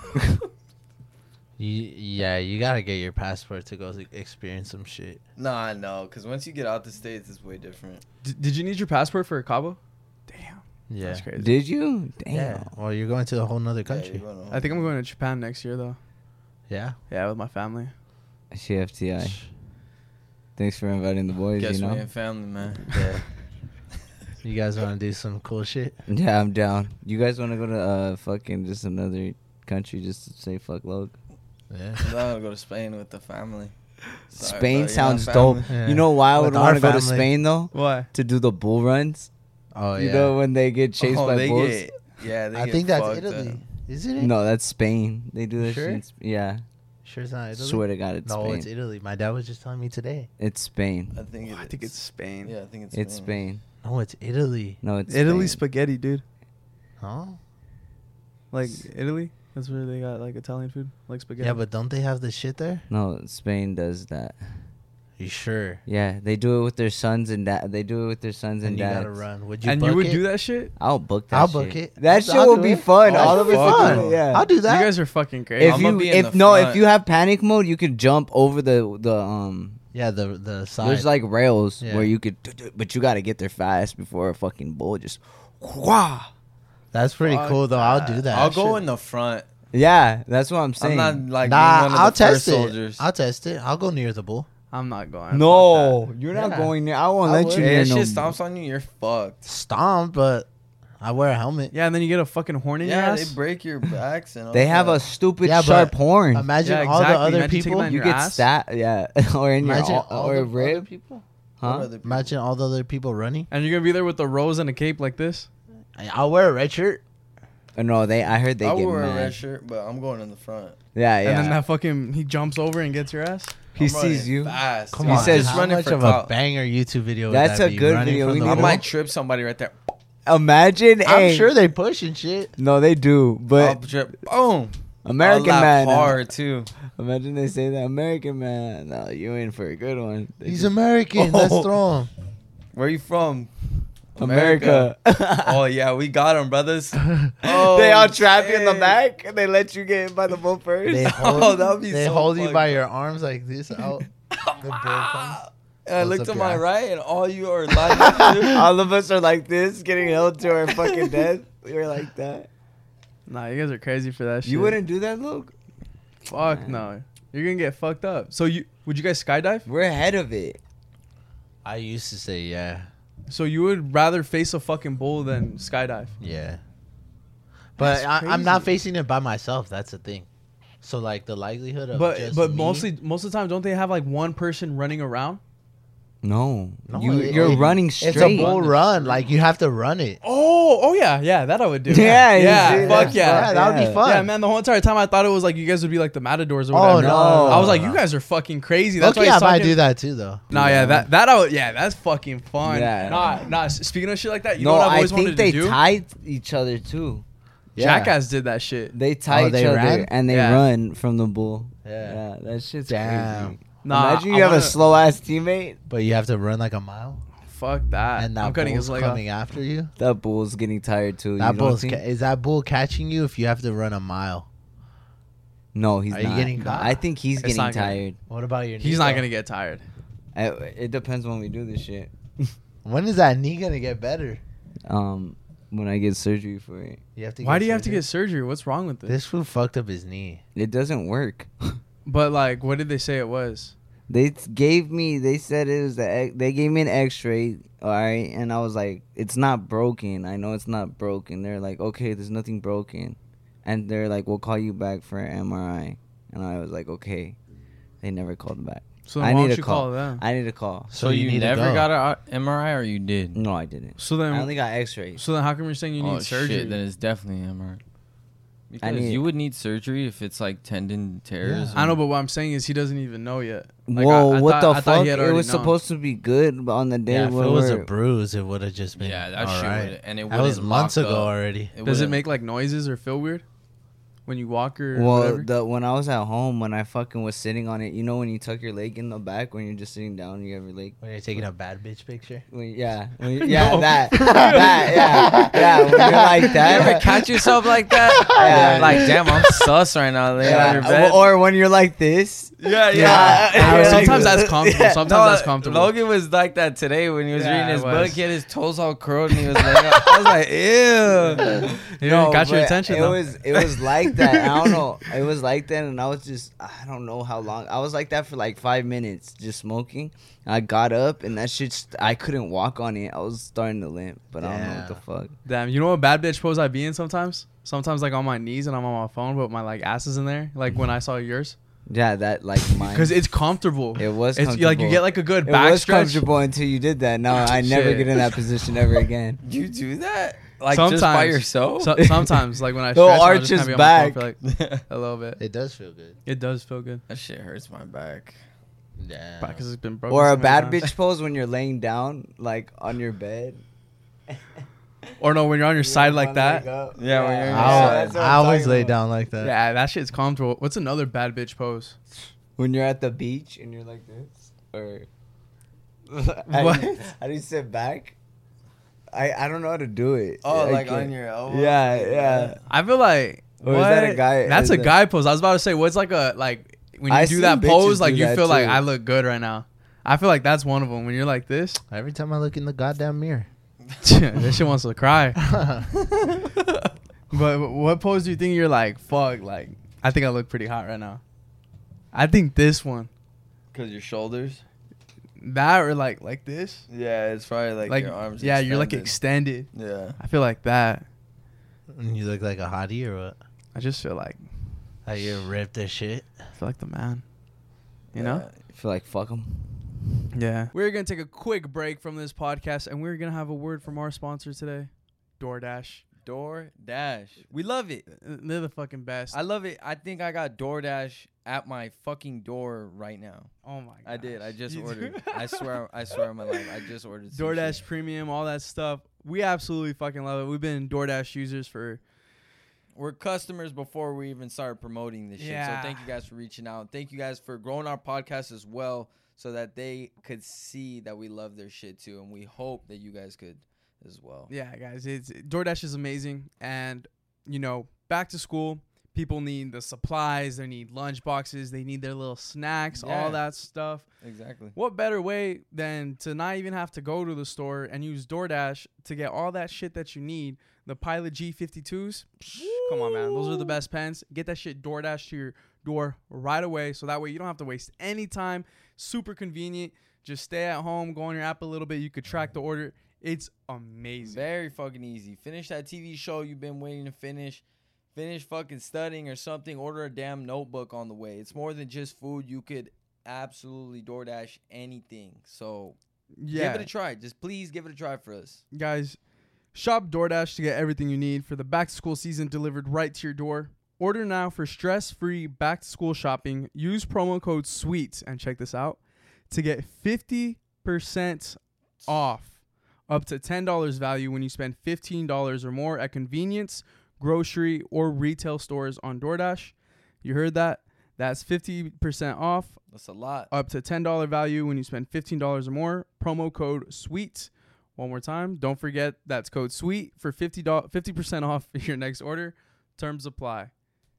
You, yeah, you got to get your passport to go experience some shit. Nah, no, because once you get out the states, it's way different. D- did you need your passport for Cabo? Damn. Yeah. That's crazy. Did you? Damn. Yeah. Well, you're going to a whole nother Yeah, country. you're going to- I think I'm going to Japan next year though. Yeah. Yeah, with my family. C F T I. Thanks for inviting the boys. Guess you we know. ain't family, man. Yeah. You guys want to do some cool shit? Yeah, I'm down. You guys want to go to uh fucking just another country just to say fuck Log? Yeah. I'm gonna go to Spain with the family. Sorry, Spain bro, you're not sounds family. dope. Yeah. You know why I With would our want to go to family. Spain though? Why? To do the bull runs. Oh, yeah. You know when they get chased Oh, by they bulls. get, yeah, they I get think that's fucked Italy. up. Isn't it? No, that's Spain. They do that Sure? shit. in Sp- Yeah, Sure it's not Italy? swear to God, it's no, Spain. it's Italy. My dad was just telling me today. It's Spain. I think, it I think is. it's Spain. Yeah, I think it's. It's Spain. No, it's Italy. No, it's Italy Spain. spaghetti, dude. Huh? Like Italy? That's where they got like Italian food, like spaghetti. Yeah, but don't they have the shit there? No, Spain does that. You sure? Yeah, they do it with their sons and dad. They do it with their sons and, And you dads. gotta run. Would you and book you would it? do that shit? I'll book that. I'll shit. book it. That I'll- shit I'll will do be it. fun. Oh, All that'll of be it fun. fun. Yeah. I'll do that. You guys are fucking crazy. If I'ma you be in if the no if front. you have panic mode, you could jump over the the um. Yeah, the the side. There's like rails Yeah. where you could, but you got to get there fast before a fucking bull just. Wah! That's pretty Fuck cool though. I'll do that. I'll go Shit. in the front. Yeah, that's what I'm I'm saying. not like Nah, being one of I'll the test first it. soldiers. I'll test it. I'll go near the bull. I'm not going. Fuck no, you're not Yeah. going there. I won't I let would. you Hey, near that no. shit stomps on you, you're fucked. Stomp, but I wear a helmet. that. Yeah, and then you get a fucking horn in your Yeah, ass. they break your backs and all They have that. a stupid Yeah, sharp but horn. Imagine Yeah, all the exactly. other Imagine taking people. that in You your get ass? stat, yeah, or in Imagine your all or the a other rib, people. huh? What other people? Imagine all the other people running. And you're gonna be there with the rose and a cape like this. I- I'll wear a red shirt. Uh, No, they. I heard they I get wear a mad. red shirt, but I'm going in the front. Yeah, yeah. And then that fucking he jumps over and gets your ass. he I'm running sees you. fast. Come He on, says- how running much for of clout. a banger YouTube video? That's would that a be? good Running video. from We the need I to- bull? might trip somebody right there. Imagine, I'm hey, sure they push and shit. No, they do, I'll but trip. Boom. American I'll laugh man. hard too. Imagine they say that American man. No, you in for a good one. They He's just- American. Oh. Let's throw him. Where you from? America. Oh yeah, we got him, brothers. Oh, they all trap you in the shit. back and they let you get by the bull first. They hold, Oh, that'd be they so hold you fucked by up. your arms like this out. The bull comes. And I Close looked up to your my ass. right, and all you are lined up. Too. All of us are like this, getting held to our fucking death. We're like that. Nah, you guys are crazy for that shit. You wouldn't do that, Luke? Fuck Man. no. You're gonna get fucked up. So you would you guys skydive? We're ahead of it. I used to say yeah, So you would rather face a fucking bull than skydive? yeah. But That's I, I'm not crazy. facing it by myself. That's the thing. So like the likelihood of But just but me- mostly most of the time, don't they have like one person running around? No, No, you it- you're it- running straight. it's a bull run. Like you have to run it. Oh oh yeah yeah that I would do. Yeah, you yeah see, fuck that's yeah. Yeah, that would Yeah. be fun. Yeah, man. The whole entire time I thought it was like you guys would be like the matadors or Oh whatever. no, No. I was like, no. you guys are fucking crazy. That's Okay, why I he's might talking. do that too, though. Nah, yeah, that that I would, yeah, that's fucking fun. Yeah. Nah, nah. s- Speaking of shit like that, you no, know what I've I always think wanted they to do? tied each other too. Yeah. Jackass did that shit. They tie Oh, each they other ran? and they Yeah. run from the bull. Yeah. Yeah, that shit's Damn. crazy. Nah, Imagine I you have wanna- a slow ass teammate. But you have to run like a mile, Fuck that. and that I'm cutting bull's his leg off. coming after you. That bull's getting tired too. That you don't bull's think? ca- is that bull catching you if you have to run a mile? No, he's Are you not. getting caught? I think he's It's getting not gonna- tired. What about your? He's knee, not though? gonna get tired. I, it depends when we do this shit. When is that knee gonna get better? Um, when I get surgery for it, You have to. Why get do you have to surgery? get surgery? What's wrong with this? This fool fucked up his knee. it doesn't work. But like, what did they say it was? They t- gave me. They said it was the. X- They gave me an X-ray. All right, and I was like, it's not broken. I know it's not broken. They're like, okay, there's nothing broken, and they're like, we'll call you back for an M R I. And I was like, okay. They never called back. So then I why need don't to you call. call them? I need to call. So, you, need to never go. got an M R I, or you did? No, I didn't. So I then, only got X-rays. so then, how come you're saying you need oh surgery? shit, then it's definitely an M R I. Because need- you would need surgery if it's like tendon tears. I know, or- but what I'm saying is he doesn't even know yet. Like, Whoa, I- I what thought- the I thought fuck? he had It already was known. supposed to be good but on the day Yeah, if when it was a we're- bruise, it would have just been. yeah, that all shit right. would, and it That was wouldn't months lock ago up. already. It Does it wouldn't- make like noises or feel weird when you walk or Well, whatever? the when I was at home, when I fucking was sitting on it, you know when you tuck your leg in the back when you're just sitting down, you have your leg. When you're taking a bad bitch picture. When, yeah, when you- yeah, that, that, yeah, yeah. When you're like You that, ever catch yourself like that? Yeah. Like, damn, I'm sus right now. Laying on your yeah. bed. Or when you're like this. Yeah, Yeah. Uh, You're sometimes like- that's comfortable. Yeah. Sometimes No, that's comfortable. Logan was like that today when he was Yeah, reading his it was. book. He had his toes all curled and he was laying up. I was like, ew. You know, got your but attention It though. was it was like that. I don't know. It was like that, and I was just I don't know how long. I was like that for like five minutes, just smoking. I got up, and that shit. st- I couldn't walk on it. I was starting to limp, but I don't know what the fuck. Damn, you know what bad bitch pose I be in sometimes? Sometimes like on my knees and I'm on my phone, but my like ass is in there. Like when I saw yours, Yeah, that like mine. because it's comfortable. it was It's comfortable. like you get like a good it back was stretch. comfortable until you did that. No, I never Shit. get in that position ever again. You do that? Like just by Sometimes. yourself? So, sometimes like when I He'll stretch, I'll arch just kinda his be on my phone back. for like a little bit. It does feel good. It does feel good That shit hurts my back. Yeah. because it's been broken. Or so a many bad times. bitch pose when you're laying down, like on your bed. Or no, when you're on your side You like wanna that. leg up. Yeah, when you're on your I, side. that's what I I'm always talking lay about. down like that. Yeah, that shit's comfortable. What's another bad bitch pose? When you're at the beach and you're like this, or how What? Do you, how do you sit back? I I don't know how to do it. Oh, I like can't. on your elbow? Yeah, yeah. I feel like Or is that a what? guy- That's is a that- guy pose. I was about to say, what's like a like when you I do seen that bitches pose, like do you that feel like too. I look good right now. I feel like that's one of them. When you're like this, Every time I look in the goddamn mirror. this shit wants to cry. But what pose do you think you're like, fuck, like, I think I look pretty hot right now? I think this one. Because your shoulders? That or like like this? Yeah, it's probably like, Like, your arms yeah, you're like extended. extended. Yeah. I feel like that. And you look like a hottie or what? I just feel like, Like you ripped as shit. I feel like the man. You know? I feel like fuck them. Yeah. We're going to take a quick break from this podcast, and we're going to have a word from our sponsor today, DoorDash. DoorDash. We love it. They're the fucking best. I love it. I think I got DoorDash at my fucking door right now. oh, my God. I did. I just You do? ordered. I swear. I swear on my life. I just ordered. some DoorDash shit. Premium, all that stuff. We absolutely fucking love it. We've been DoorDash users for... We're customers before we even started promoting this Yeah. shit. So thank you guys for reaching out. Thank you guys for growing our podcast as well, so that they could see that we love their shit too, and we hope that you guys could as well. Yeah, guys, it's DoorDash is amazing, and you know, back to school, people need the supplies, they need lunch boxes, they need their little snacks, Yeah. all that stuff. Exactly. What better way than to not even have to go to the store and use DoorDash to get all that shit that you need? The Pilot G fifty-twos, Psh, come on, man, those are the best pens. Get that shit DoorDash to your door right away, so that way you don't have to waste any time. Super convenient. Just stay at home, go on your app a little bit. You could track the order. It's amazing. Very fucking easy. Finish that T V show you've been waiting to finish. Finish fucking studying or something. Order a damn notebook on the way. It's more than just food. You could absolutely DoorDash anything. So Yeah, give it a try. Just please give it a try for us. guys, shop DoorDash to get everything you need for the back-to-school season delivered right to your door. Order now for stress-free back-to-school shopping. Use promo code SWEET, and check this out, to get fifty percent off up to ten dollars value when you spend fifteen dollars or more at convenience, grocery, or retail stores on DoorDash. You heard that? That's fifty percent off That's a lot. up to ten dollars value when you spend fifteen dollars or more. Promo code SWEET. One more time. Don't forget that's code SWEET for fifty percent off your next order. Terms apply.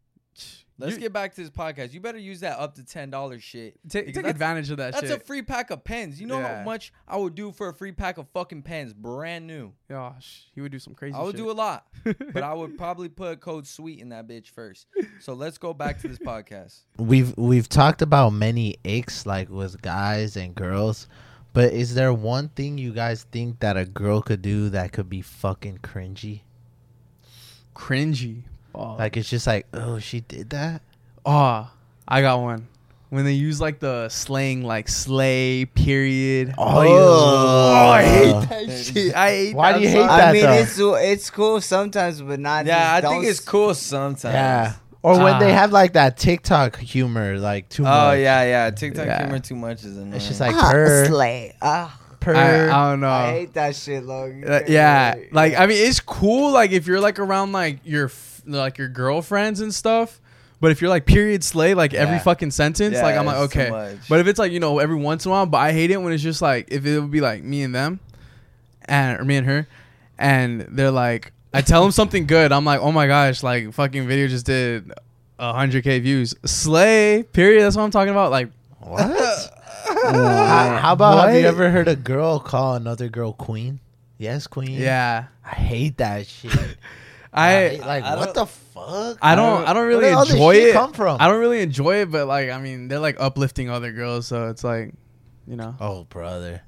Let's You- get back to this podcast. You better use that up to ten dollars shit. Take, because take that's- advantage of that That's shit. a free pack of pens. You know Yeah. how much I would do for a free pack of fucking pens, brand new. Gosh, he would do some crazy I would shit. do a lot, but I would probably put code SWEET in that bitch first. So let's go back to this podcast. We've we've talked about many icks like with guys and girls, but is there one thing you guys think that a girl could do that could be fucking cringy? Cringy. Oh, Like it's just like, oh, she did that. oh, I got one. When they use like the slang, like slay, period. Oh, oh, I hate yeah. that shit. I hate Why that do you hate song. that? I mean, though. it's it's cool sometimes, but not. Yeah, I just think don't it's cool sometimes. Yeah. Or when they Ah. have like that TikTok humor, like too much. Oh yeah, yeah. TikTok Yeah. humor too much is annoying. It's just like Ah, purr, slay. Ah, purr. I, I don't know. I hate that shit, Logan. Uh, yeah, like I mean, it's cool. Like if you're like around like your f- like your girlfriends and stuff. But if you're like period slay, like every Yeah. fucking sentence, Yeah, like I'm like it's too okay. much. But if it's like you know every once in a while, but I hate it when it's just like if it would be like me and them, and or me and her, and they're like I tell them something good, I'm like oh my gosh, like fucking video just did a hundred k views, slay period. That's what I'm talking about. Like What? how, how about have you What? ever heard a girl call another girl queen? Yes, queen. yeah, I hate that shit. I like I what don't- the fuck? I don't I don't really Where did all this enjoy shit it. come from? I don't really enjoy it, but like I mean they're like uplifting other girls, so it's like you know. Oh, brother.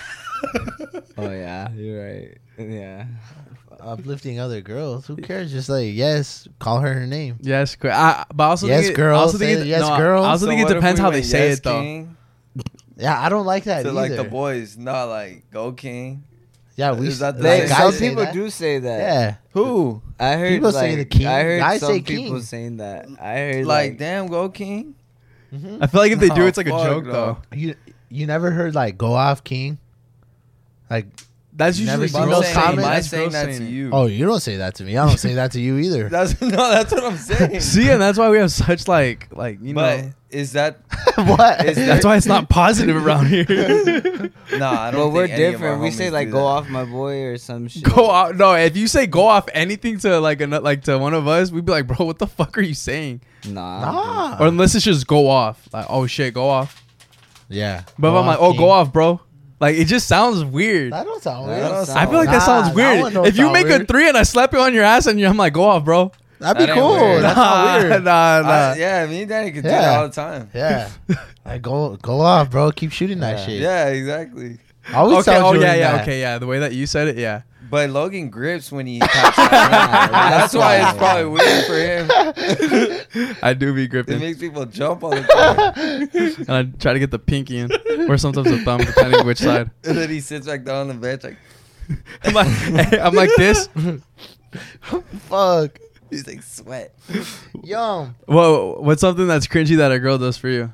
Oh yeah, you're right. Yeah. Uplifting other girls. Who cares? Just like, yes, call her her name. Yes, qu- I, but I also Yes, think it, girl, I also think say it, yes, no, girl. I also So think it what if depends we how they went say yes, it though. King, Yeah, I don't like that to either. like the boys, not like go king. yeah, we Is that the Like, same? guys some say people that. do say that. Yeah. Who? I heard People like, say the king. I heard Guys some say people king. saying that. I heard Like, like, damn, go king. Mhm. I feel like if they do, No, it's like a fuck joke no. though. You you never heard like go off king? Like That's You never usually seen But I'm those girls saying, saying comments? am I That's saying girls that to saying it. you? oh, you don't say that to me. I don't say that to you either. That's no, that's what I'm saying. See, and that's why we have such like like you but know. is that What? Is That's why it's not positive around here. no? I don't. but we're think any of our different. We say homies like do go that. off my boy or some shit. Go off. No, if you say go off anything to like a like to one of us, we'd be like, bro, what the fuck are you saying? Nah. Nah. Or unless it's just go off, like oh shit, go off. yeah. But Go if I'm like, off oh, king. go off, bro. Like it just sounds weird. That don't sound That weird. don't I feel like that Nah, sounds that weird. one don't If you sound make a weird. three and I slap you on your ass and you, I'm like, go off, bro. That'd be That ain't cool. weird. That's not weird. nah, nah. I- yeah, me and Danny could do Yeah. that all the time. Yeah. Like go go off, bro. Keep shooting that Yeah. shit. Yeah, exactly. I always Okay. tell Oh yeah, Jordan yeah. that. Okay, yeah. The way that you said it, yeah. But Logan grips when he taps that. That's why it's probably weird for him. I do be It gripping, makes people jump all the time. and I try to get the pinky in, or sometimes the thumb, depending which side. And then he sits back down on the bench like I'm like, I'm like this. Fuck. he's like sweat. Yum. Whoa, what's something that's cringy that a girl does for you?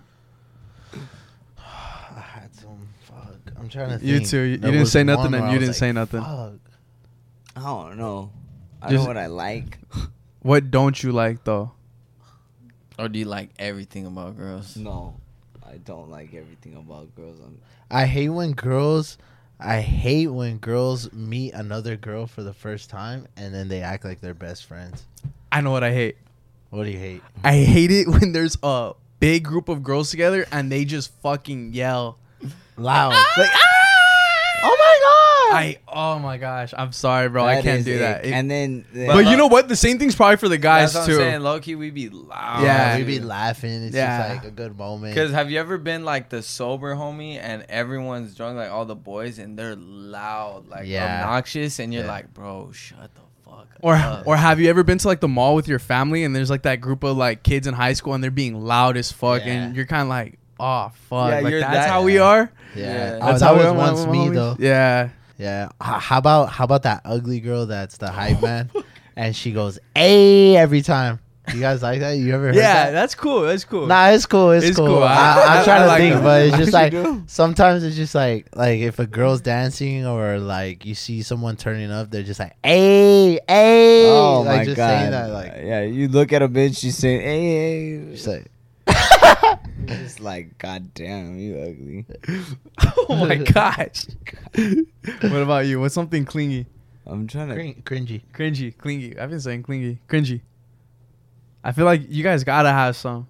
I had some. Fuck. I'm trying to think. You too. You There didn't was say nothing one and where I you was didn't say nothing. Fuck. I don't know. I Just- know what I like. What don't you like though? Or do you like everything about girls? No, I don't like everything about girls. I'm, I hate when girls. I hate when girls meet another girl for the first time and then they act like they're best friends. I know what I hate. What do you hate? I hate it when there's a big group of girls together and they just fucking yell. Loud. Like, Oh my god. I oh my gosh, I'm sorry, bro. I that can't is do it. that. It- And then, but But you lo- know what? The same thing's probably for the guys That's what too. I'm saying. Low key, we be loud. Yeah. we be laughing. It's Yeah. just like a good moment. Because have you ever been like the sober homie and everyone's drunk, like all the boys, and they're loud, like Yeah. obnoxious, and you're Yeah. like, bro, shut the fuck Or up. or have you ever been to like the mall with your family and there's like that group of like kids in high school and they're being loud as fuck Yeah. and you're kind of like, oh fuck, Yeah, like you're that's that- how we are. Yeah. Yeah. Oh, That's that how we was are, once my me homies. though. Yeah. Yeah. H- how about how about that ugly girl that's the hype man, and she goes "Hey" every time. You guys like that? You ever heard Yeah, that? that's cool. That's cool. Nah, it's cool. It's, It's cool. cool. I- I, I- I'm trying I to like think, that. but it's just like do. sometimes it's just like like if a girl's dancing or like you see someone turning up, they're just like "Hey, hey!" oh like my just god! saying that like yeah, you look at a bitch, she's saying, "Hey, hey." just like It's like, god damn, you ugly. Oh my gosh. What about you? What's something clingy? I'm trying to. cring- cringy. Cringy, clingy. I've been saying clingy, cringy. I feel like you guys gotta have some.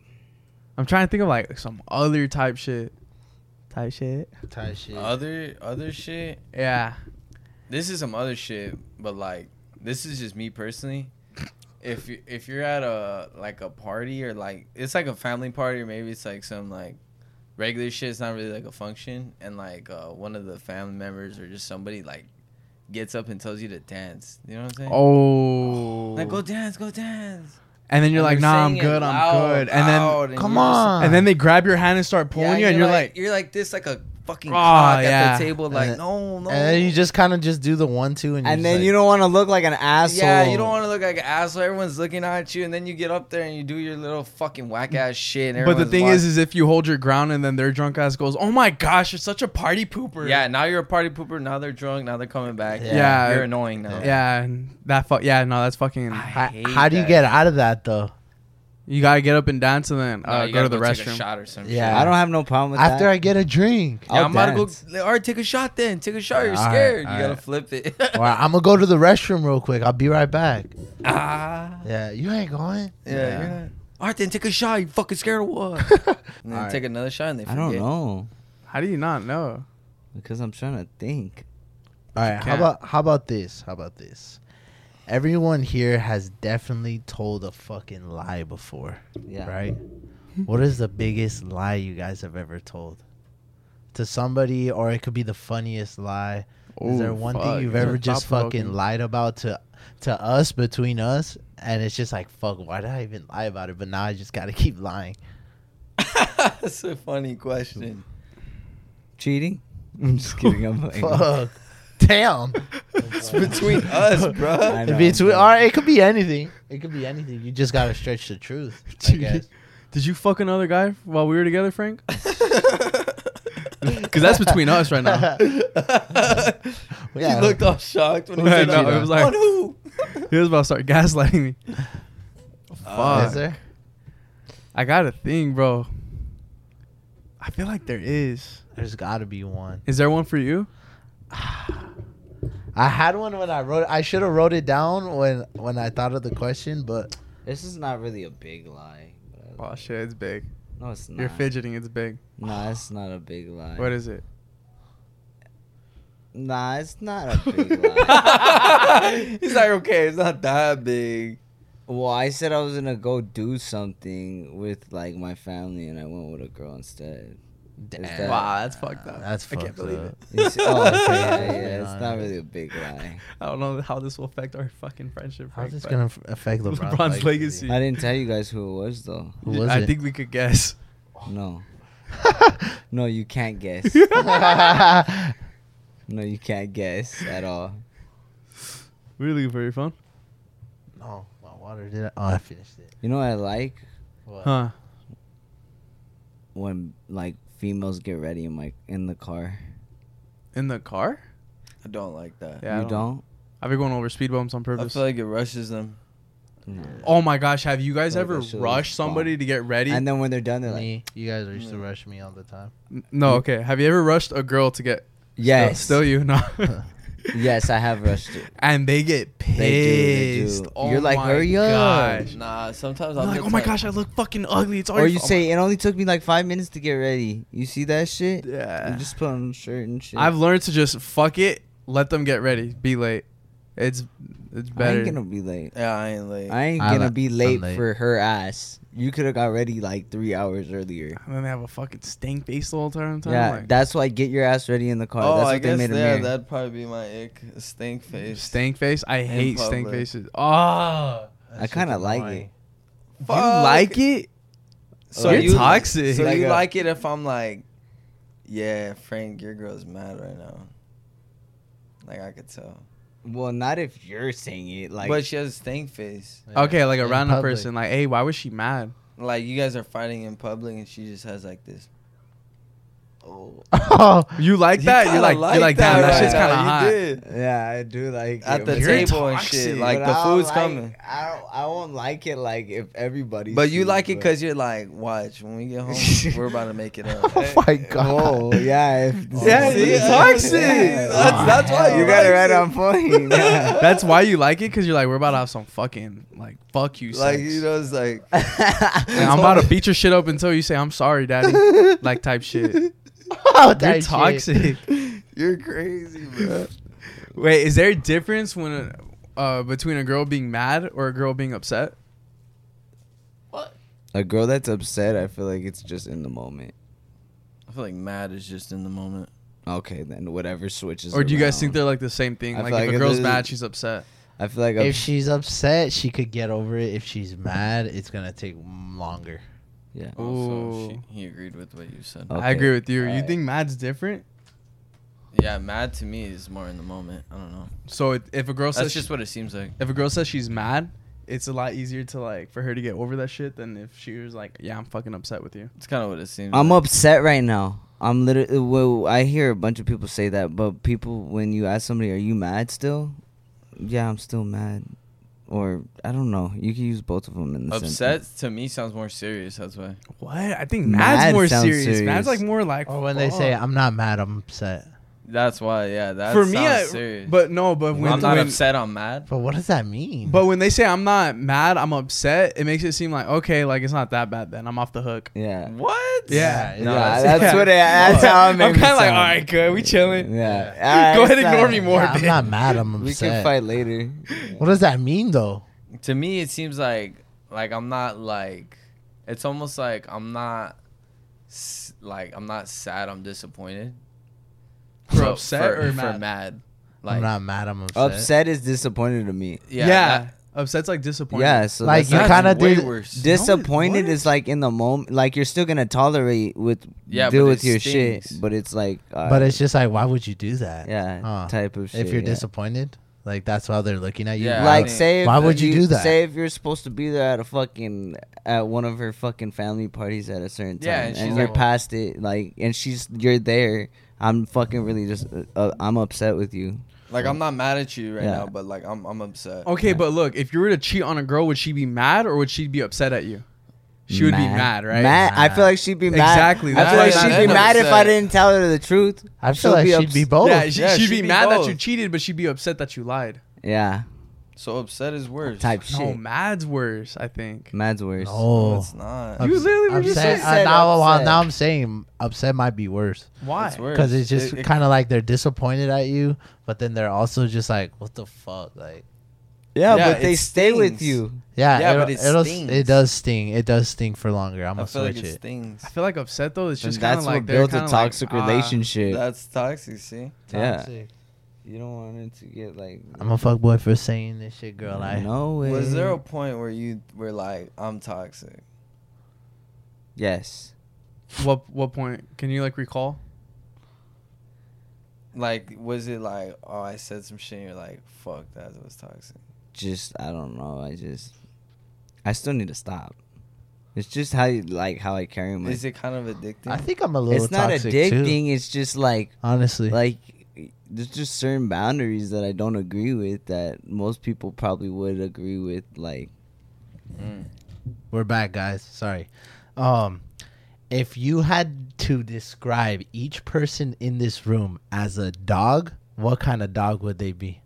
I'm trying to think of like some other type shit. Type shit. Type shit. other other shit. Yeah. This is some other shit, but like this is just me personally. If you if you're at a like a party or like it's like a family party or maybe it's like some like regular shit, it's not really like a function, and like uh, one of the family members or just somebody like gets up and tells you to dance. You know what I'm saying? Oh. Like go dance, go dance. And then you're like, they're nah, I'm saying it good, I'm loud, good. And then loud, Come you're just- on. and then they grab your hand and start pulling Yeah, you, and you're like, you're like this like a fucking Oh, cock yeah. at the table, like And- no, no. And then you just kind of just do the one two and, And you're then just you don't want to look like an asshole. Yeah, you don't want to look like an asshole. Everyone's looking at you, and then you get up there and you do your little fucking whack ass shit. And but the everyone's thing watching. is, is if you hold your ground and then their drunk ass goes, oh my gosh, you're such a party pooper. yeah, now you're a party pooper. Now they're drunk. Now they're coming back. Yeah. Yeah. you're annoying now. Yeah, and that fuck. Yeah, no, that's fucking. I How, hate how do you that. get out of that though? You gotta get up and dance and then No, uh, you go to gotta the take a restroom. shot or some Yeah. shit. I don't have no problem with After that. I get a drink, Yeah, I'll I'm about to dance. go. All right, take a shot then. Take a shot. You're All right, scared. all you gotta right. flip it. or I'm gonna go to the restroom real quick. I'll be right back. ah. Yeah, you ain't going. Yeah. Yeah. You're not. All right, then take a shot. You fucking scared of what? and then All right. take another shot, and they I forget. don't know How do you not know? because I'm trying to think. All right, how can't. about how about this? How about this? Everyone here has definitely told a fucking lie before, Yeah. right? What is the biggest lie you guys have ever told to somebody, or it could be the funniest lie? Is there Ooh, one fuck, thing you've these are ever just thought-provoking. fucking lied about to to us between us, and it's just like, fuck, why did I even lie about it? But now I just gotta keep lying. That's a funny question. Cheating? I'm just kidding. I'm like, Fuck, damn. It's between us, bro. I know, Between, but- all right, it could be anything. It could be anything. You just gotta stretch the truth. I guess. Did you fuck another guy while we were together, Frank? Because that's between us right now. Yeah. He looked all shocked when he Yeah, said no, that. it was like- On who? He was about to start gaslighting me. Uh, Is there? I got a thing, bro. I feel like there is. There's got to be one. Is there one for you? I had one when I wrote. I should have wrote it down when when I thought of the question, but This is not really a big lie. But Oh shit, it's big. no, it's not. You're fidgeting. It's big. No, it's not a big lie. What is it? Nah, it's not a big lie. He's like, okay, it's not that big. Well, I said I was gonna go do something with like my family, and I went with a girl instead. Is that- Wow, that's fucked up. That's I fucked can't believe up. it. It's- oh, okay, yeah, yeah, Yeah, it's not really a big lie. I don't know how this will affect our fucking friendship. How's Frank, this but gonna f- affect LeBron's, LeBron's legacy? I didn't tell you guys who it was though. Who was I it? think we could guess. No, no, you can't guess. No, you can't guess at all. Really very fun. No, my water did. I, oh, I finished it. You know what I like What? Huh. when like females get ready in my in the car. In the car? I don't like that. Yeah, I you don't? I've been going over speed bumps on I purpose. feel like it rushes them. No. Oh my gosh, have you guys Like ever that shit was rushed somebody bomb. to get ready? And then when they're done, they're like, Me, you guys used to Yeah. rush me all the time. N- no, okay. Have you ever rushed a girl to get yes, Still, still you, no. yes, I have rushed it. And they get pissed. They do, they do. Oh You're like, my hurry up. gosh. Nah, sometimes They're I'm like, just oh my like, gosh, I look fucking ugly. It's all Or your you fault." say it only took me like five minutes to get ready. You see that shit? Yeah. You just put on a shirt and shit. I've learned to just fuck it, let them get ready, be late. It's it's I better. ain't gonna be late. Yeah, I ain't late. I ain't I gonna li- be I'm late, late. for her ass. You could have got ready like three hours earlier. And then they have a fucking stink face the whole time. time, Yeah, like, that's why get your ass ready in the car. oh, That's what I they guess made a yeah, mirror. that'd probably be my ick. A stink face. stink face. I hate stink public. faces. Oh, I kind of like it. you Fuck. like it? So You're you toxic. So Like you a- like it if I'm like, yeah, Frank, your girl's mad right now. Like I could tell. Well, not if you're saying it. Like, But she has a stink face. Okay, like a In random public. person. Like, hey, why was she mad? Like you guys are fighting in public and she just has like this. Oh, You like You that? kinda You're like, you're like, damn, that right shit's now, kind of you hot. did. yeah, I do like At it, the but- You're table and toxic. shit. but Like the I don't food's like- coming. I don't. I won't like it like if everybody. But you sees, like it but- because you're like, watch, when we get home, we're about to make it up. oh my god. Oh yeah, if, Yeah, See, it's yeah. toxic. That's, that's why you you got it like right on point. Yeah. That's why you like it, because you're like, we're about to have some fucking, like, fuck you sex. Like you know, it's like And I'm about to beat your shit up until you say, I'm sorry, daddy. Like, type shit. Oh, You're that shit. toxic. you're crazy, bro. Wait, is there a difference when a, uh, between a girl being mad or a girl being upset? A girl that's upset, I feel like it's just in the moment. I feel like mad is just in the moment. Okay, then whatever switches. Or do you guys around. think they're like the same thing? I Like, feel if like a if girl's this- mad, she's upset. I feel like If ups- she's upset, she could get over it. If she's mad, it's gonna take longer. yeah. Also, Ooh. she, he agreed with what you said. Okay. I agree with you. You Alright. think mad's different? Yeah, mad to me is more in the moment. I don't know. So it, if a girl That's says just what it seems like. if a girl says she's mad, it's a lot easier to like for her to get over that shit than if she was like, yeah, I'm fucking upset with you. It's kind of what it seems. I'm like. upset right now. I'm literally. Well, I hear a bunch of people say that, but people, when you ask somebody, "Are you mad still?" Yeah, I'm still mad. Or I don't know. You can use both of them in the Upset sentence. to me sounds more serious. That's why. What? I think Mad mad's more sounds serious. serious. Mad's like more like. Or when they say, fuck. "I'm not mad, I'm upset." That's why. Yeah, that for sounds me, I, serious. but no, but when I'm not when, upset. I'm mad. But what does that mean? But when they say I'm not mad, I'm upset, it makes it seem like okay, like it's not that bad. Then I'm off the hook. Yeah. What? Yeah. No, yeah, that's- that's yeah. what. It, that's how it I'm makes kind it of like, sound. all right, good, we chilling. Yeah. Go Alright, ahead, it's ignore not- me more. Yeah, I'm bitch. not mad, I'm We upset. can fight later. What does that mean though? To me, it seems like like I'm not like. It's almost like I'm not. s- Like I'm not sad. I'm disappointed. For So, upset for, or for mad? mad? I'm Like not mad, I'm upset. Upset is disappointed to me. yeah. Yeah, that- upset's like disappointing. Yeah, so Like, that's you not- that's kinda way did- worse. disappointed what? is like in the moment, like you're still gonna tolerate with Yeah, deal but with it your stings. shit, but it's like, uh, But it's just like, why would you do that? yeah, Huh. type of shit. If you're yeah. disappointed, like that's why they're looking at you. Yeah, Why- like, I mean, say, if why would you do that? Say if you're supposed to be there at a fucking at one of her fucking family parties at a certain time, Yeah, and and, she's you're like- past it, like, and she's you're there. I'm fucking really just, uh, uh, I'm upset with you. Like I'm not mad at you right Yeah. now, but like I'm I'm upset. Okay, Yeah. but look, if you were to cheat on a girl, would she be mad or would she be upset at you? She would be mad, right? Mad. I feel like she'd be mad. Exactly, I that's feel like why she'd I'm be mad if I upset. didn't tell her the truth. I feel she'll like be she'd ups- be both. Yeah, she, Yeah, she'd she'd be be mad that both. you cheated, but she'd be upset that you lied. Yeah. So upset is worse. type No, shit. Mad's worse. I think. Mad's worse. No, Oh, it's not. You literally were just upset. saying- Uh, now, well, upset. now I'm saying upset might be worse Why? It's worse. because it's just It- it- kind of like they're disappointed at you, but then they're also just like, what the fuck, like. Yeah, Yeah, but they it stay with stings. you. Yeah, Yeah, it'll, but it it'll, stings. it does sting. It does sting for longer. I'm I gonna feel like switch it it. stings. I feel like upset though. It's And just kind that's of like what they're builds a kinda toxic like, ah, relationship. That's toxic. See. Yeah. Toxic. You don't want it to get like. I'm a fuckboy for saying this shit, girl. I No way. Was there a point where you were like, I'm toxic? Yes. What what point? Can you like recall? Like, was it like, oh, I said some shit and you're like, fuck, that was toxic? Just I don't know. I just. I still need to stop. It's just how you like how I carry myself. Is it kind of addicting? I think I'm a little. It's not toxic addicting. too, It's just like honestly. like there's just certain boundaries that I don't agree with that most people probably would agree with. Like Mm. We're back, guys. Sorry. Um, if you had to describe each person in this room as a dog, what kind of dog would they be?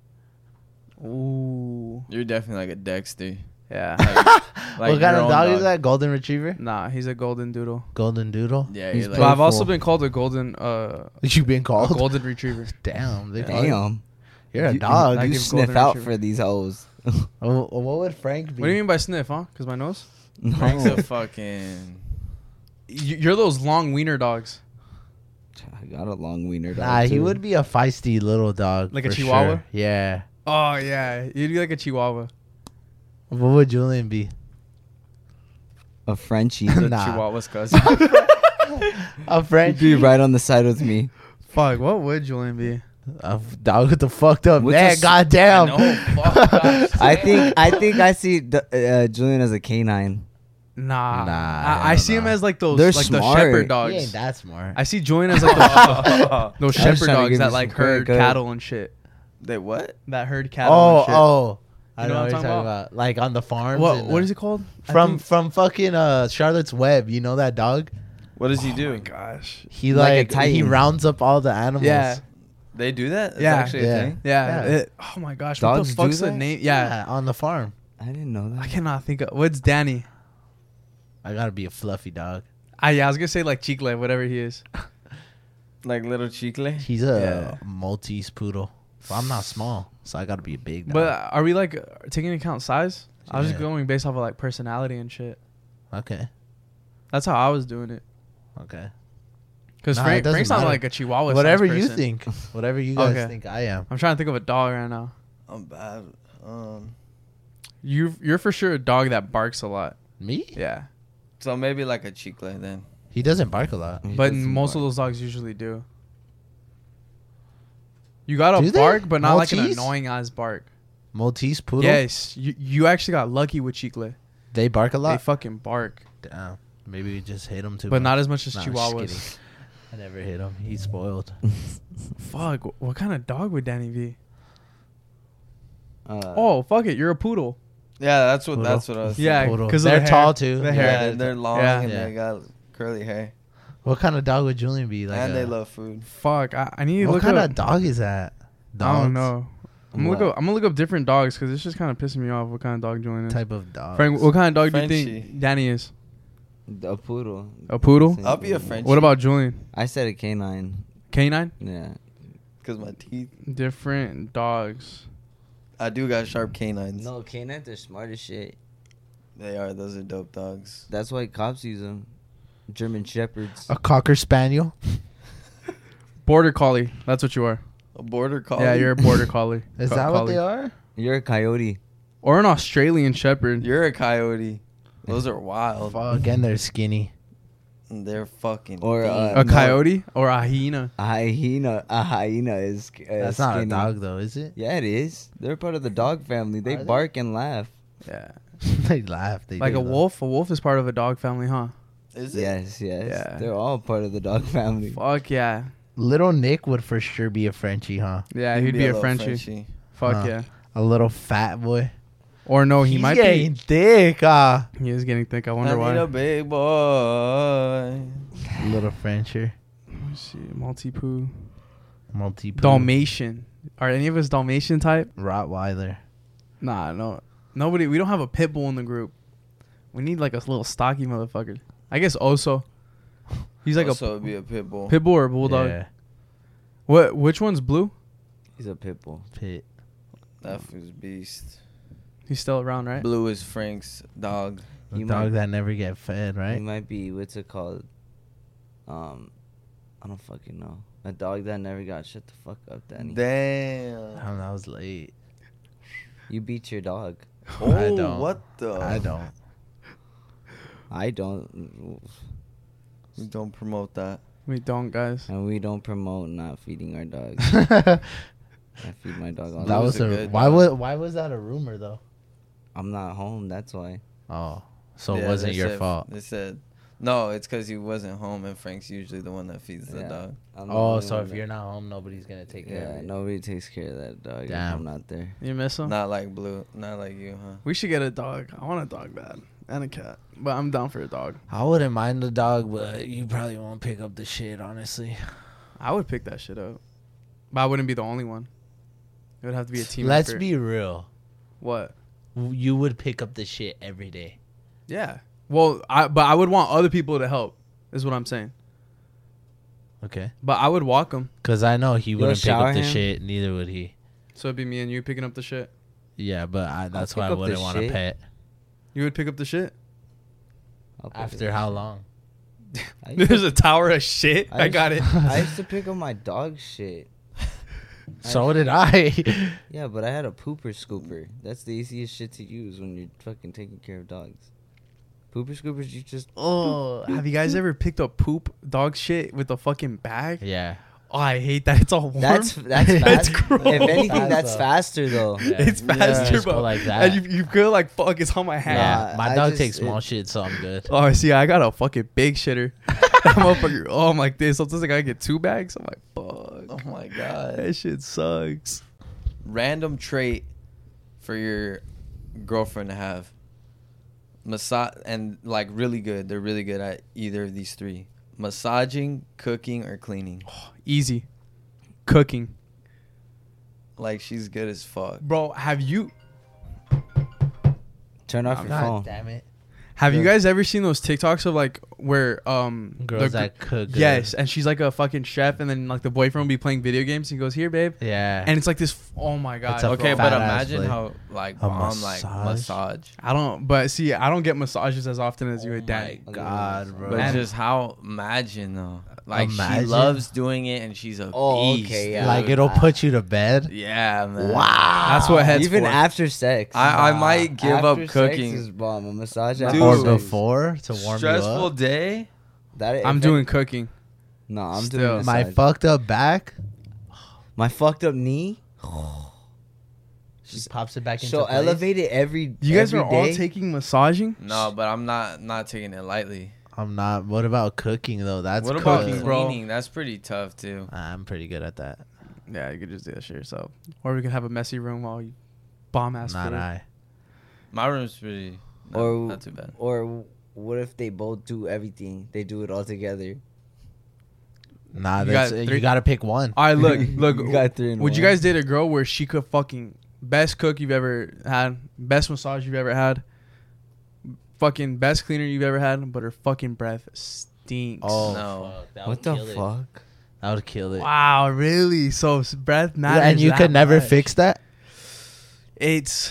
Ooh. You're definitely like a Dexter. Yeah. Like what kind your of own dog, is dog. that? Golden Retriever? Nah, he's a golden doodle. Golden Doodle? Yeah, He's you're like, But I've also Playful. been called a golden uh You've been a called? golden retriever. Damn. They call you- damn, You're a You- dog. I You give sniff golden out retriever. for these hoes. Oh, what would Frank be? What do you mean by sniff, huh? Cause my nose. Frank's No. a fucking. Y- You're those long wiener dogs. I got a long wiener dog. Nah, he too. would be a feisty little dog. Like a for Chihuahua? sure. Yeah. Oh yeah, you'd be like a Chihuahua. What would Julian be? a Frenchie. The Nah. Chihuahua's cousin. A He'd French be right on the side with me. Fuck, what would Julian be? A dog with the fucked up With neck. the- Goddamn. I know, fuck, gosh. I think I think I see the, uh, Julian as a canine. Nah, Nah, I, I hell see him nah. as like those, They're like the smart. shepherd He dogs. ain't that smart. I see Julian as like those, those I was shepherd trying to dogs give that you like some herd credit. cattle and shit. They what? That herd cattle. Oh, and shit. oh. I You know, know what what you're I'm talking talking about. Like on the farms. What and, what uh, is it called? I From think- from fucking uh Charlotte's Web. You know that dog? What does he Oh do? my gosh. He Like a like, he Titan. rounds up all the animals. Yeah, They do that? It's Yeah. actually Yeah. a thing? yeah. Yeah. it- oh my gosh, Dogs what the do fuck's the that? name? Yeah, on the farm. I didn't know I that. cannot think of what's Danny. I gotta be a fluffy dog. Ah, yeah, I was gonna say like Chicle, whatever he is. Like little chicle? He's a Yeah. Maltese poodle. So I'm not small, so I gotta be a big dog. But are we like uh, taking into account size? I was just Yeah. going based off of like personality and shit. okay, That's how I was doing it. okay. Cause Nah, it Frank, doesn't Frank's not matter. like a Chihuahua. Whatever size you person. think, whatever you guys Okay. think I am. I'm trying to think of a dog right now. I'm bad. Um, You you're for sure a dog that barks a lot. Me? Yeah, so maybe like a chicle then. He doesn't bark a lot. He but doesn't most of bark. those dogs usually do. You gotta Do they? bark, but not like Maltese? an annoying ass bark. Maltese poodle. Yes, you you actually got lucky with Chicle. They bark a They lot. fucking bark, Damn. Maybe we just hit him too. but much. not as much as Nah, I'm just kidding. Chihuahuas. I never hit him. He's spoiled. Fuck, wh- what kind of dog would Danny be? Uh, Oh, fuck it, you're a poodle. Yeah, that's what Poodle. that's what I was Yeah, Poodle. 'cause of they're the tall hair. too. The thinking. hair. Yeah, they're long Yeah. and Yeah. they got curly hair. What kind of dog would Julian be? Like and a- they love food. Fuck, I, I need to What look kind up. of dog is that? I don't Dogs? know. I'm gonna look What? up. I'm gonna look up different dogs because it's just kind of pissing me off. What kind of dog Julian is? Type of dog. Frank, what kind of dog do you Frenchie. think Danny is? a poodle. A poodle? Same I'll be a thing. Frenchie. What about Julian? I said a canine. Canine? Yeah. Because my teeth. Different dogs. I do got sharp canines. No, canines are smart as shit. They are. Those are dope dogs. That's why cops use them. German shepherds. A cocker spaniel. Border collie. That's what you are. A border collie. Yeah, you're a border collie. Is Co- that what collie. they are? You're a coyote. Or an Australian shepherd. You're a coyote. Those are wild. Fuck, and they're skinny. And they're fucking. Or, big. uh, A No. coyote or a hyena. A hyena. A hyena is. Uh, That's not a skinny. dog though, is it? Yeah, it is. They're part of the dog family. They Are they? bark and laugh. Yeah. they laugh. They Like do a laugh. wolf. A wolf is part of a dog family, huh? Is it? Yes, yes. Yeah. They're all part of the dog family. Fuck yeah. Little Nick would for sure be a Frenchie, huh? Yeah, You'd he'd be, a little Frenchie. Fuck Huh. yeah. A little fat boy. Or no, he He's might getting be. thick, ah. He is getting thick. I I wonder need why. a big boy. Little Frencher. Let me see. Multi-poo. Multi Dalmatian. Are any of us Dalmatian type? Rottweiler. Nah, no, nobody. We don't have a pit bull in the group. We need like a little stocky motherfucker. I guess Oso. He's like also a would be a pit bull. pit bull or a bulldog. Yeah, What? Which one's blue? He's a pit bull. pit. That fool's beast. He's still around, right? Blue is Frank's dog. The You dog might- that never get fed, He right? might be, what's it called? Um, I don't fucking know. A dog that never got shut the fuck up, Danny. Damn. Damn, that was late. You beat your dog. Oh, I don't. what the? I don't. I don't. We don't promote that. We don't, guys. And we don't promote not feeding our dogs. I feed my dog all That the was a a. good Why dog. was why was that a rumor though? I'm not home, that's why. Oh, so it Yeah, wasn't they your said- fault. They said, no, it's because he wasn't home, and Frank's usually the one that feeds the Yeah. dog. I'm the Oh, only so one if that- you're not home, nobody's gonna take care Yeah, of it. nobody takes care of that dog if Damn. I'm not there. You miss him? Not like Blue, not like you, huh? We should get a dog. I want a dog bad and a cat, but I'm down for a dog. I wouldn't mind the dog, but you probably won't pick up the shit, honestly. I would pick that shit up, but I wouldn't be the only one. It would have to be a team. Let's effort. be real. What? You would pick up the shit every day. Yeah. Well, I but I would want other people to help. Is what I'm saying. Okay. But I would walk him, Because I know he wouldn't pick shower up the him? shit. Neither would he. so it'd be me and you picking up the shit. Yeah, but I, that's pick why I up the wouldn't want a shit. pet. You would pick up the shit. I'll pick After up how the long? shit. I used, There's a tower of shit. I, used- got it. I used to pick up my dog shit. So did I. Yeah, but I had a pooper scooper. That's the easiest shit to use when you're fucking taking care of dogs. Pooper scoopers, you just Oh, have you guys ever picked up poop dog shit with a fucking bag? yeah. Oh, I hate that. It's all warm. that's that's It's fast. gross. If anything, Fast, that's though. faster though. Yeah. It's faster, Just go bro. like that. And you, you feel like fuck. It's on my hand. Yeah. Nah, My I dog just- takes small it- shit, so I'm good. Oh, see, I got a fucking big shitter. That motherfucker. Oh, I'm like this. Sometimes I gotta get two bags. I'm like, fuck. Oh my god. That shit sucks. Random trait for your girlfriend to have. Massage and like really good. They're really good at either of these three: massaging, cooking, or cleaning. Easy. Cooking. Like she's good as fuck. Bro, have you Turn off your God phone. damn it. have you Yeah. guys ever seen those TikToks of like where um Girls the, that cook good. yes, and she's like a fucking chef, and then like the boyfriend will be playing video games. And he goes, "Here, babe," Yeah. and it's like this. Oh my god. It's a Okay, fat but ass imagine plate. how like A bomb like massage? massage. I don't. But see, I don't get massages as often as you Oh would, Danny. my God, bro. But And- just how imagine though. Like Imagine? she loves doing it and she's a Oh, beast. okay, dude. yeah. like it'll put you to bed. Yeah, man. That's what heads Even for. after sex. I, I might give after up sex cooking. is bomb. A massage Dude. after Or sex. before to warm Stressful you up. day. That, if I'm it- doing cooking. No, I'm Still. doing My massage. fucked up back. My fucked up knee. She pops it back into So place. elevate it every. You guys every are all day. taking massaging. No, but I'm not not taking it lightly. I'm not. What about cooking though? That's what about cooking, good. bro? cleaning? That's pretty tough too. I'm pretty good at that. Yeah, you could just do that shit yourself, or we could have a messy room while you bomb ass Not food. I. My room's pretty not, Or not too bad. Or what if they both do everything? They do it all together. Nah, You that's, got you three- gotta pick one. All right, look, look. You got three in Would you one. guys date a girl where she could fucking best cook you've ever had, best massage you've ever had, fucking best cleaner you've ever had, but her fucking breath stinks. Oh, No. fuck, that What would the kill it. fuck? That would kill it. Wow, really? So s- breath matters. and you that could never much. fix that. It's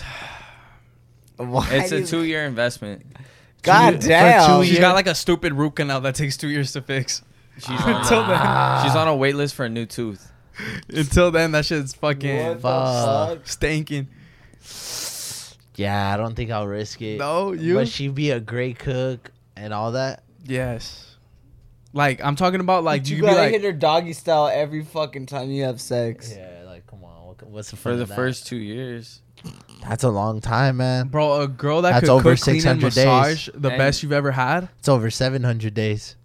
Why It's do a you- two year investment. God Two- damn. For two she's got like a stupid root canal that takes two years to fix. She's Until on, then, she's on a wait list for a new tooth. until then, that shit's fucking What the fuck? fuck? stinking. Yeah, I don't think I'll risk it. No, you. But she'd be a great cook and all that. Yes. Like I'm talking about, like you, you could be gotta like, hit her doggy style every fucking time you have sex. Yeah, like come on, what- what's the For fun the of that? first two years. That's a long time, man. bro, a girl that That's could over cook, clean, and six hundred days. massage the And- best you've ever had. It's over seven hundred days,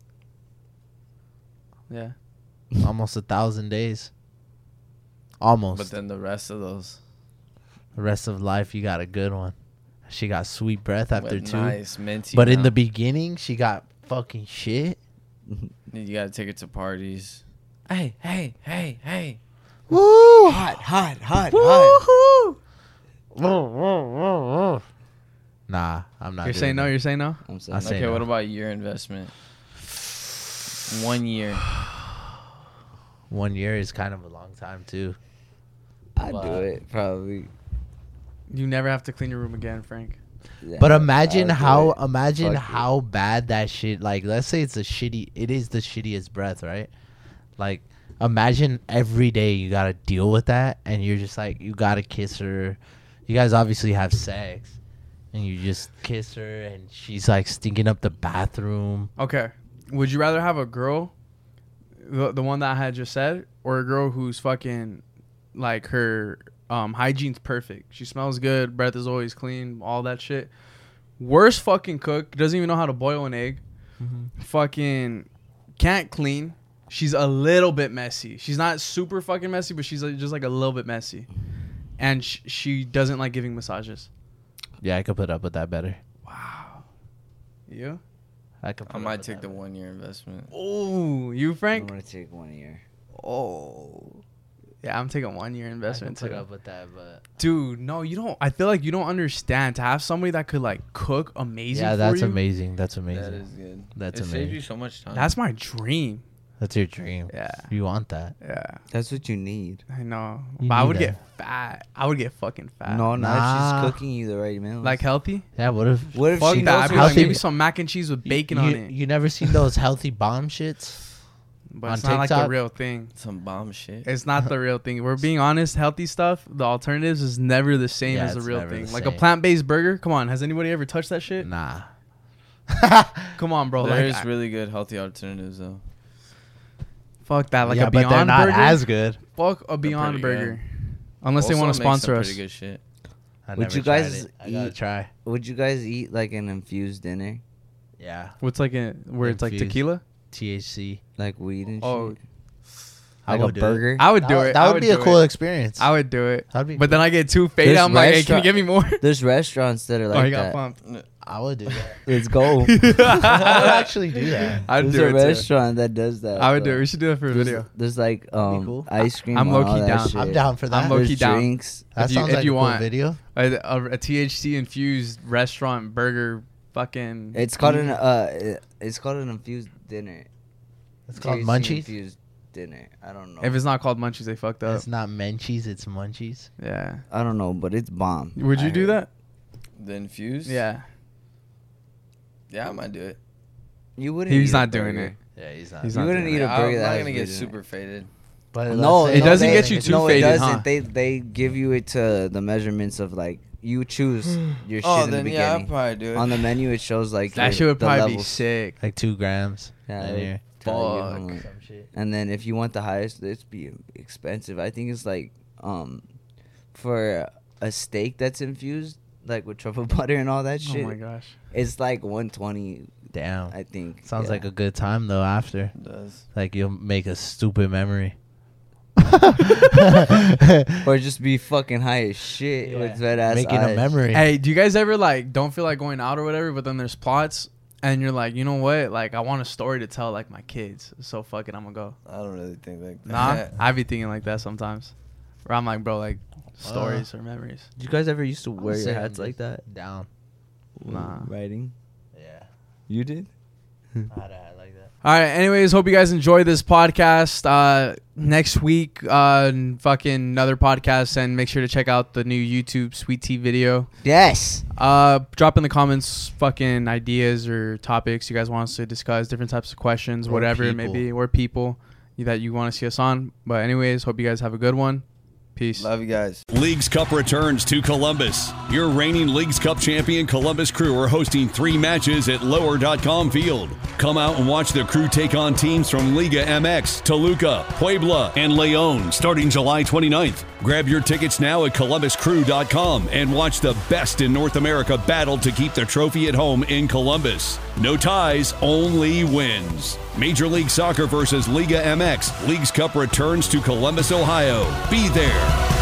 Yeah. almost a thousand days. Almost. But then the rest of those. The rest of life, you got a good one. She got sweet breath after with two. nice minty. But in the mouth. beginning, she got fucking shit. You gotta take her to parties. Hey, hey, hey, hey. Woo! Hot, hot, hot, hot. Woo-hoo! You're doing saying no. it. You're saying no. I'm saying I say Okay, no. what about your investment? One year. One year is kind of a long time too. I'd But- do it probably. You never have to clean your room again, Frank. Yeah, But imagine I'd do how it. imagine Fuck it. how bad that shit. Like, let's say it's a shitty. It is the shittiest breath, right? Like, imagine every day you gotta deal with that, and you're just like, you gotta kiss her. You guys obviously have sex, and you just kiss her, and she's like stinking up the bathroom. Okay. Would you rather have a girl, the, the one that I had just said, or a girl who's fucking, like, her um, hygiene's perfect? She smells good, breath is always clean, all that shit. Worst fucking cook, doesn't even know how to boil an egg. Mm-hmm. Fucking can't clean. She's a little bit messy. She's not super fucking messy, but she's like, just like a little bit messy. And sh- she doesn't like giving massages. Yeah, I could put up with that better. Wow. You? I could. Put I up might with take that the better. one year investment. Oh, you, I'm Frank? gonna take one year. Oh. Yeah, I'm taking one year I investment could put too. up with that, but Dude, no, you don't. I feel like you don't understand. To have somebody that could like cook amazing yeah, for that's you, amazing. That's amazing. That is good. That's it saves amazing. you so much time. that's my dream. That's your dream. Yeah, You want that? yeah, That's what you need. I know. You But I need would that. get fat. I would get fucking fat. No, not if Nah. she's cooking you the right meals. Like healthy? Yeah. What if? what if Fuck she that. knows I'd be her like healthy- maybe some mac and cheese with bacon you, on you, it. You never seen those healthy bomb shits? But on it's not like the TikTok? real thing. Some bomb shit. It's not the real thing. We're being honest. Healthy stuff, the alternatives is never the same Yeah, as the it's real never thing. the Like a same. plant-based burger. Come on, has anybody ever touched that shit? Nah. Come on, bro. There's Like, I- really good healthy alternatives though. fuck that. Like yeah, a but Beyond they're not burger. as good. Fuck a They're Beyond pretty Burger. Unless they Also want to makes some sponsor us. Pretty good shit. I Would never you tried guys it. I gotta eat- try. Would you guys eat like an infused dinner, Yeah. What's like a where it's like Infused. tequila? T H C. like weed and Oh, shit? I Like a would do it. burger? I would do That, it. that I would, be a do cool it. experience. I would do it. That'd be. But then I get too faded. There's I'm like, hey, can you restaurant- give me more? There's restaurants that are oh, like he got that. pumped. I would do that. Let's go. I would actually do that. I'd There's do a it too. restaurant that does that. I would do bro. it. We should do it for a There's, video. there's like That'd be um cool. ice cream. I'm and low-key all that down. shit. I'm down for that. I'm low-key There's down. drinks. That If you- sounds if like you a cool want. video. A, a, a T H C infused restaurant burger fucking. It's called an uh, it's called an infused dinner. It's called T H C Munchies. Infused dinner. I don't know. If it's not called Munchies, they fucked up. It's not Menchies. It's Munchies. Yeah. I don't know, but it's bomb. Would you I do heard. that? The infused? Yeah. Yeah, I might do it. You wouldn't. He's eat a not doing burger. it. Yeah, he's not. He's You not wouldn't doing eat it. a burger. I'm that not has gonna get weed in it. super faded. But No, let's say- It doesn't they- get you too no, faded, it doesn't. huh? They they give you it to the measurements of like you choose your shit Oh, in the then yeah, I'll beginning. probably do it. On the menu, it shows like That your- shit would the probably be levels. sick. like two grams. Yeah, in they here. tell you how Fuck. much. Some shit. And then if you want the highest, it's be expensive. I think it's like um for a steak that's infused like with truffle butter and all that Oh shit. my gosh. It's like one twenty, Damn. I think. Sounds yeah. like a good time though. After, It does. like you'll make a stupid memory. or just be fucking high as shit Yeah. with red ass Making eyes. a memory. Hey, do you guys ever like don't feel like going out or whatever, but then there's plots and you're like, you know what? Like I want a story to tell like my kids. So fuck it, I'm gonna go. I don't really think like that. Nah, I be thinking like that sometimes. Where I'm like, bro, like Uh, stories or memories. Did you guys ever used to I would wear say your I'm hats like just that? Down. Nah. Writing? Yeah. You did? I had a hat like that. All right. Anyways, hope you guys enjoyed this podcast. Uh, next week, uh, fucking another podcast, and make sure to check out the new YouTube Sweet Tea video. Yes. Uh, drop in the comments, fucking ideas or topics you guys want us to discuss, different types of questions, Or whatever it may people. be, or people that you want to see us on. But anyways, hope you guys have a good one. Peace. Love you guys. Leagues Cup returns to Columbus. Your reigning Leagues Cup champion Columbus Crew are hosting three matches at lower dot com Field. Come out and watch the Crew take on teams from Liga M X, Toluca, Puebla, and Leon starting July twenty-ninth. Grab your tickets now at columbus crew dot com and watch the best in North America battle to keep the trophy at home in Columbus. No ties, only wins. Major League Soccer versus Liga M X. Leagues Cup returns to Columbus, Ohio. Be there.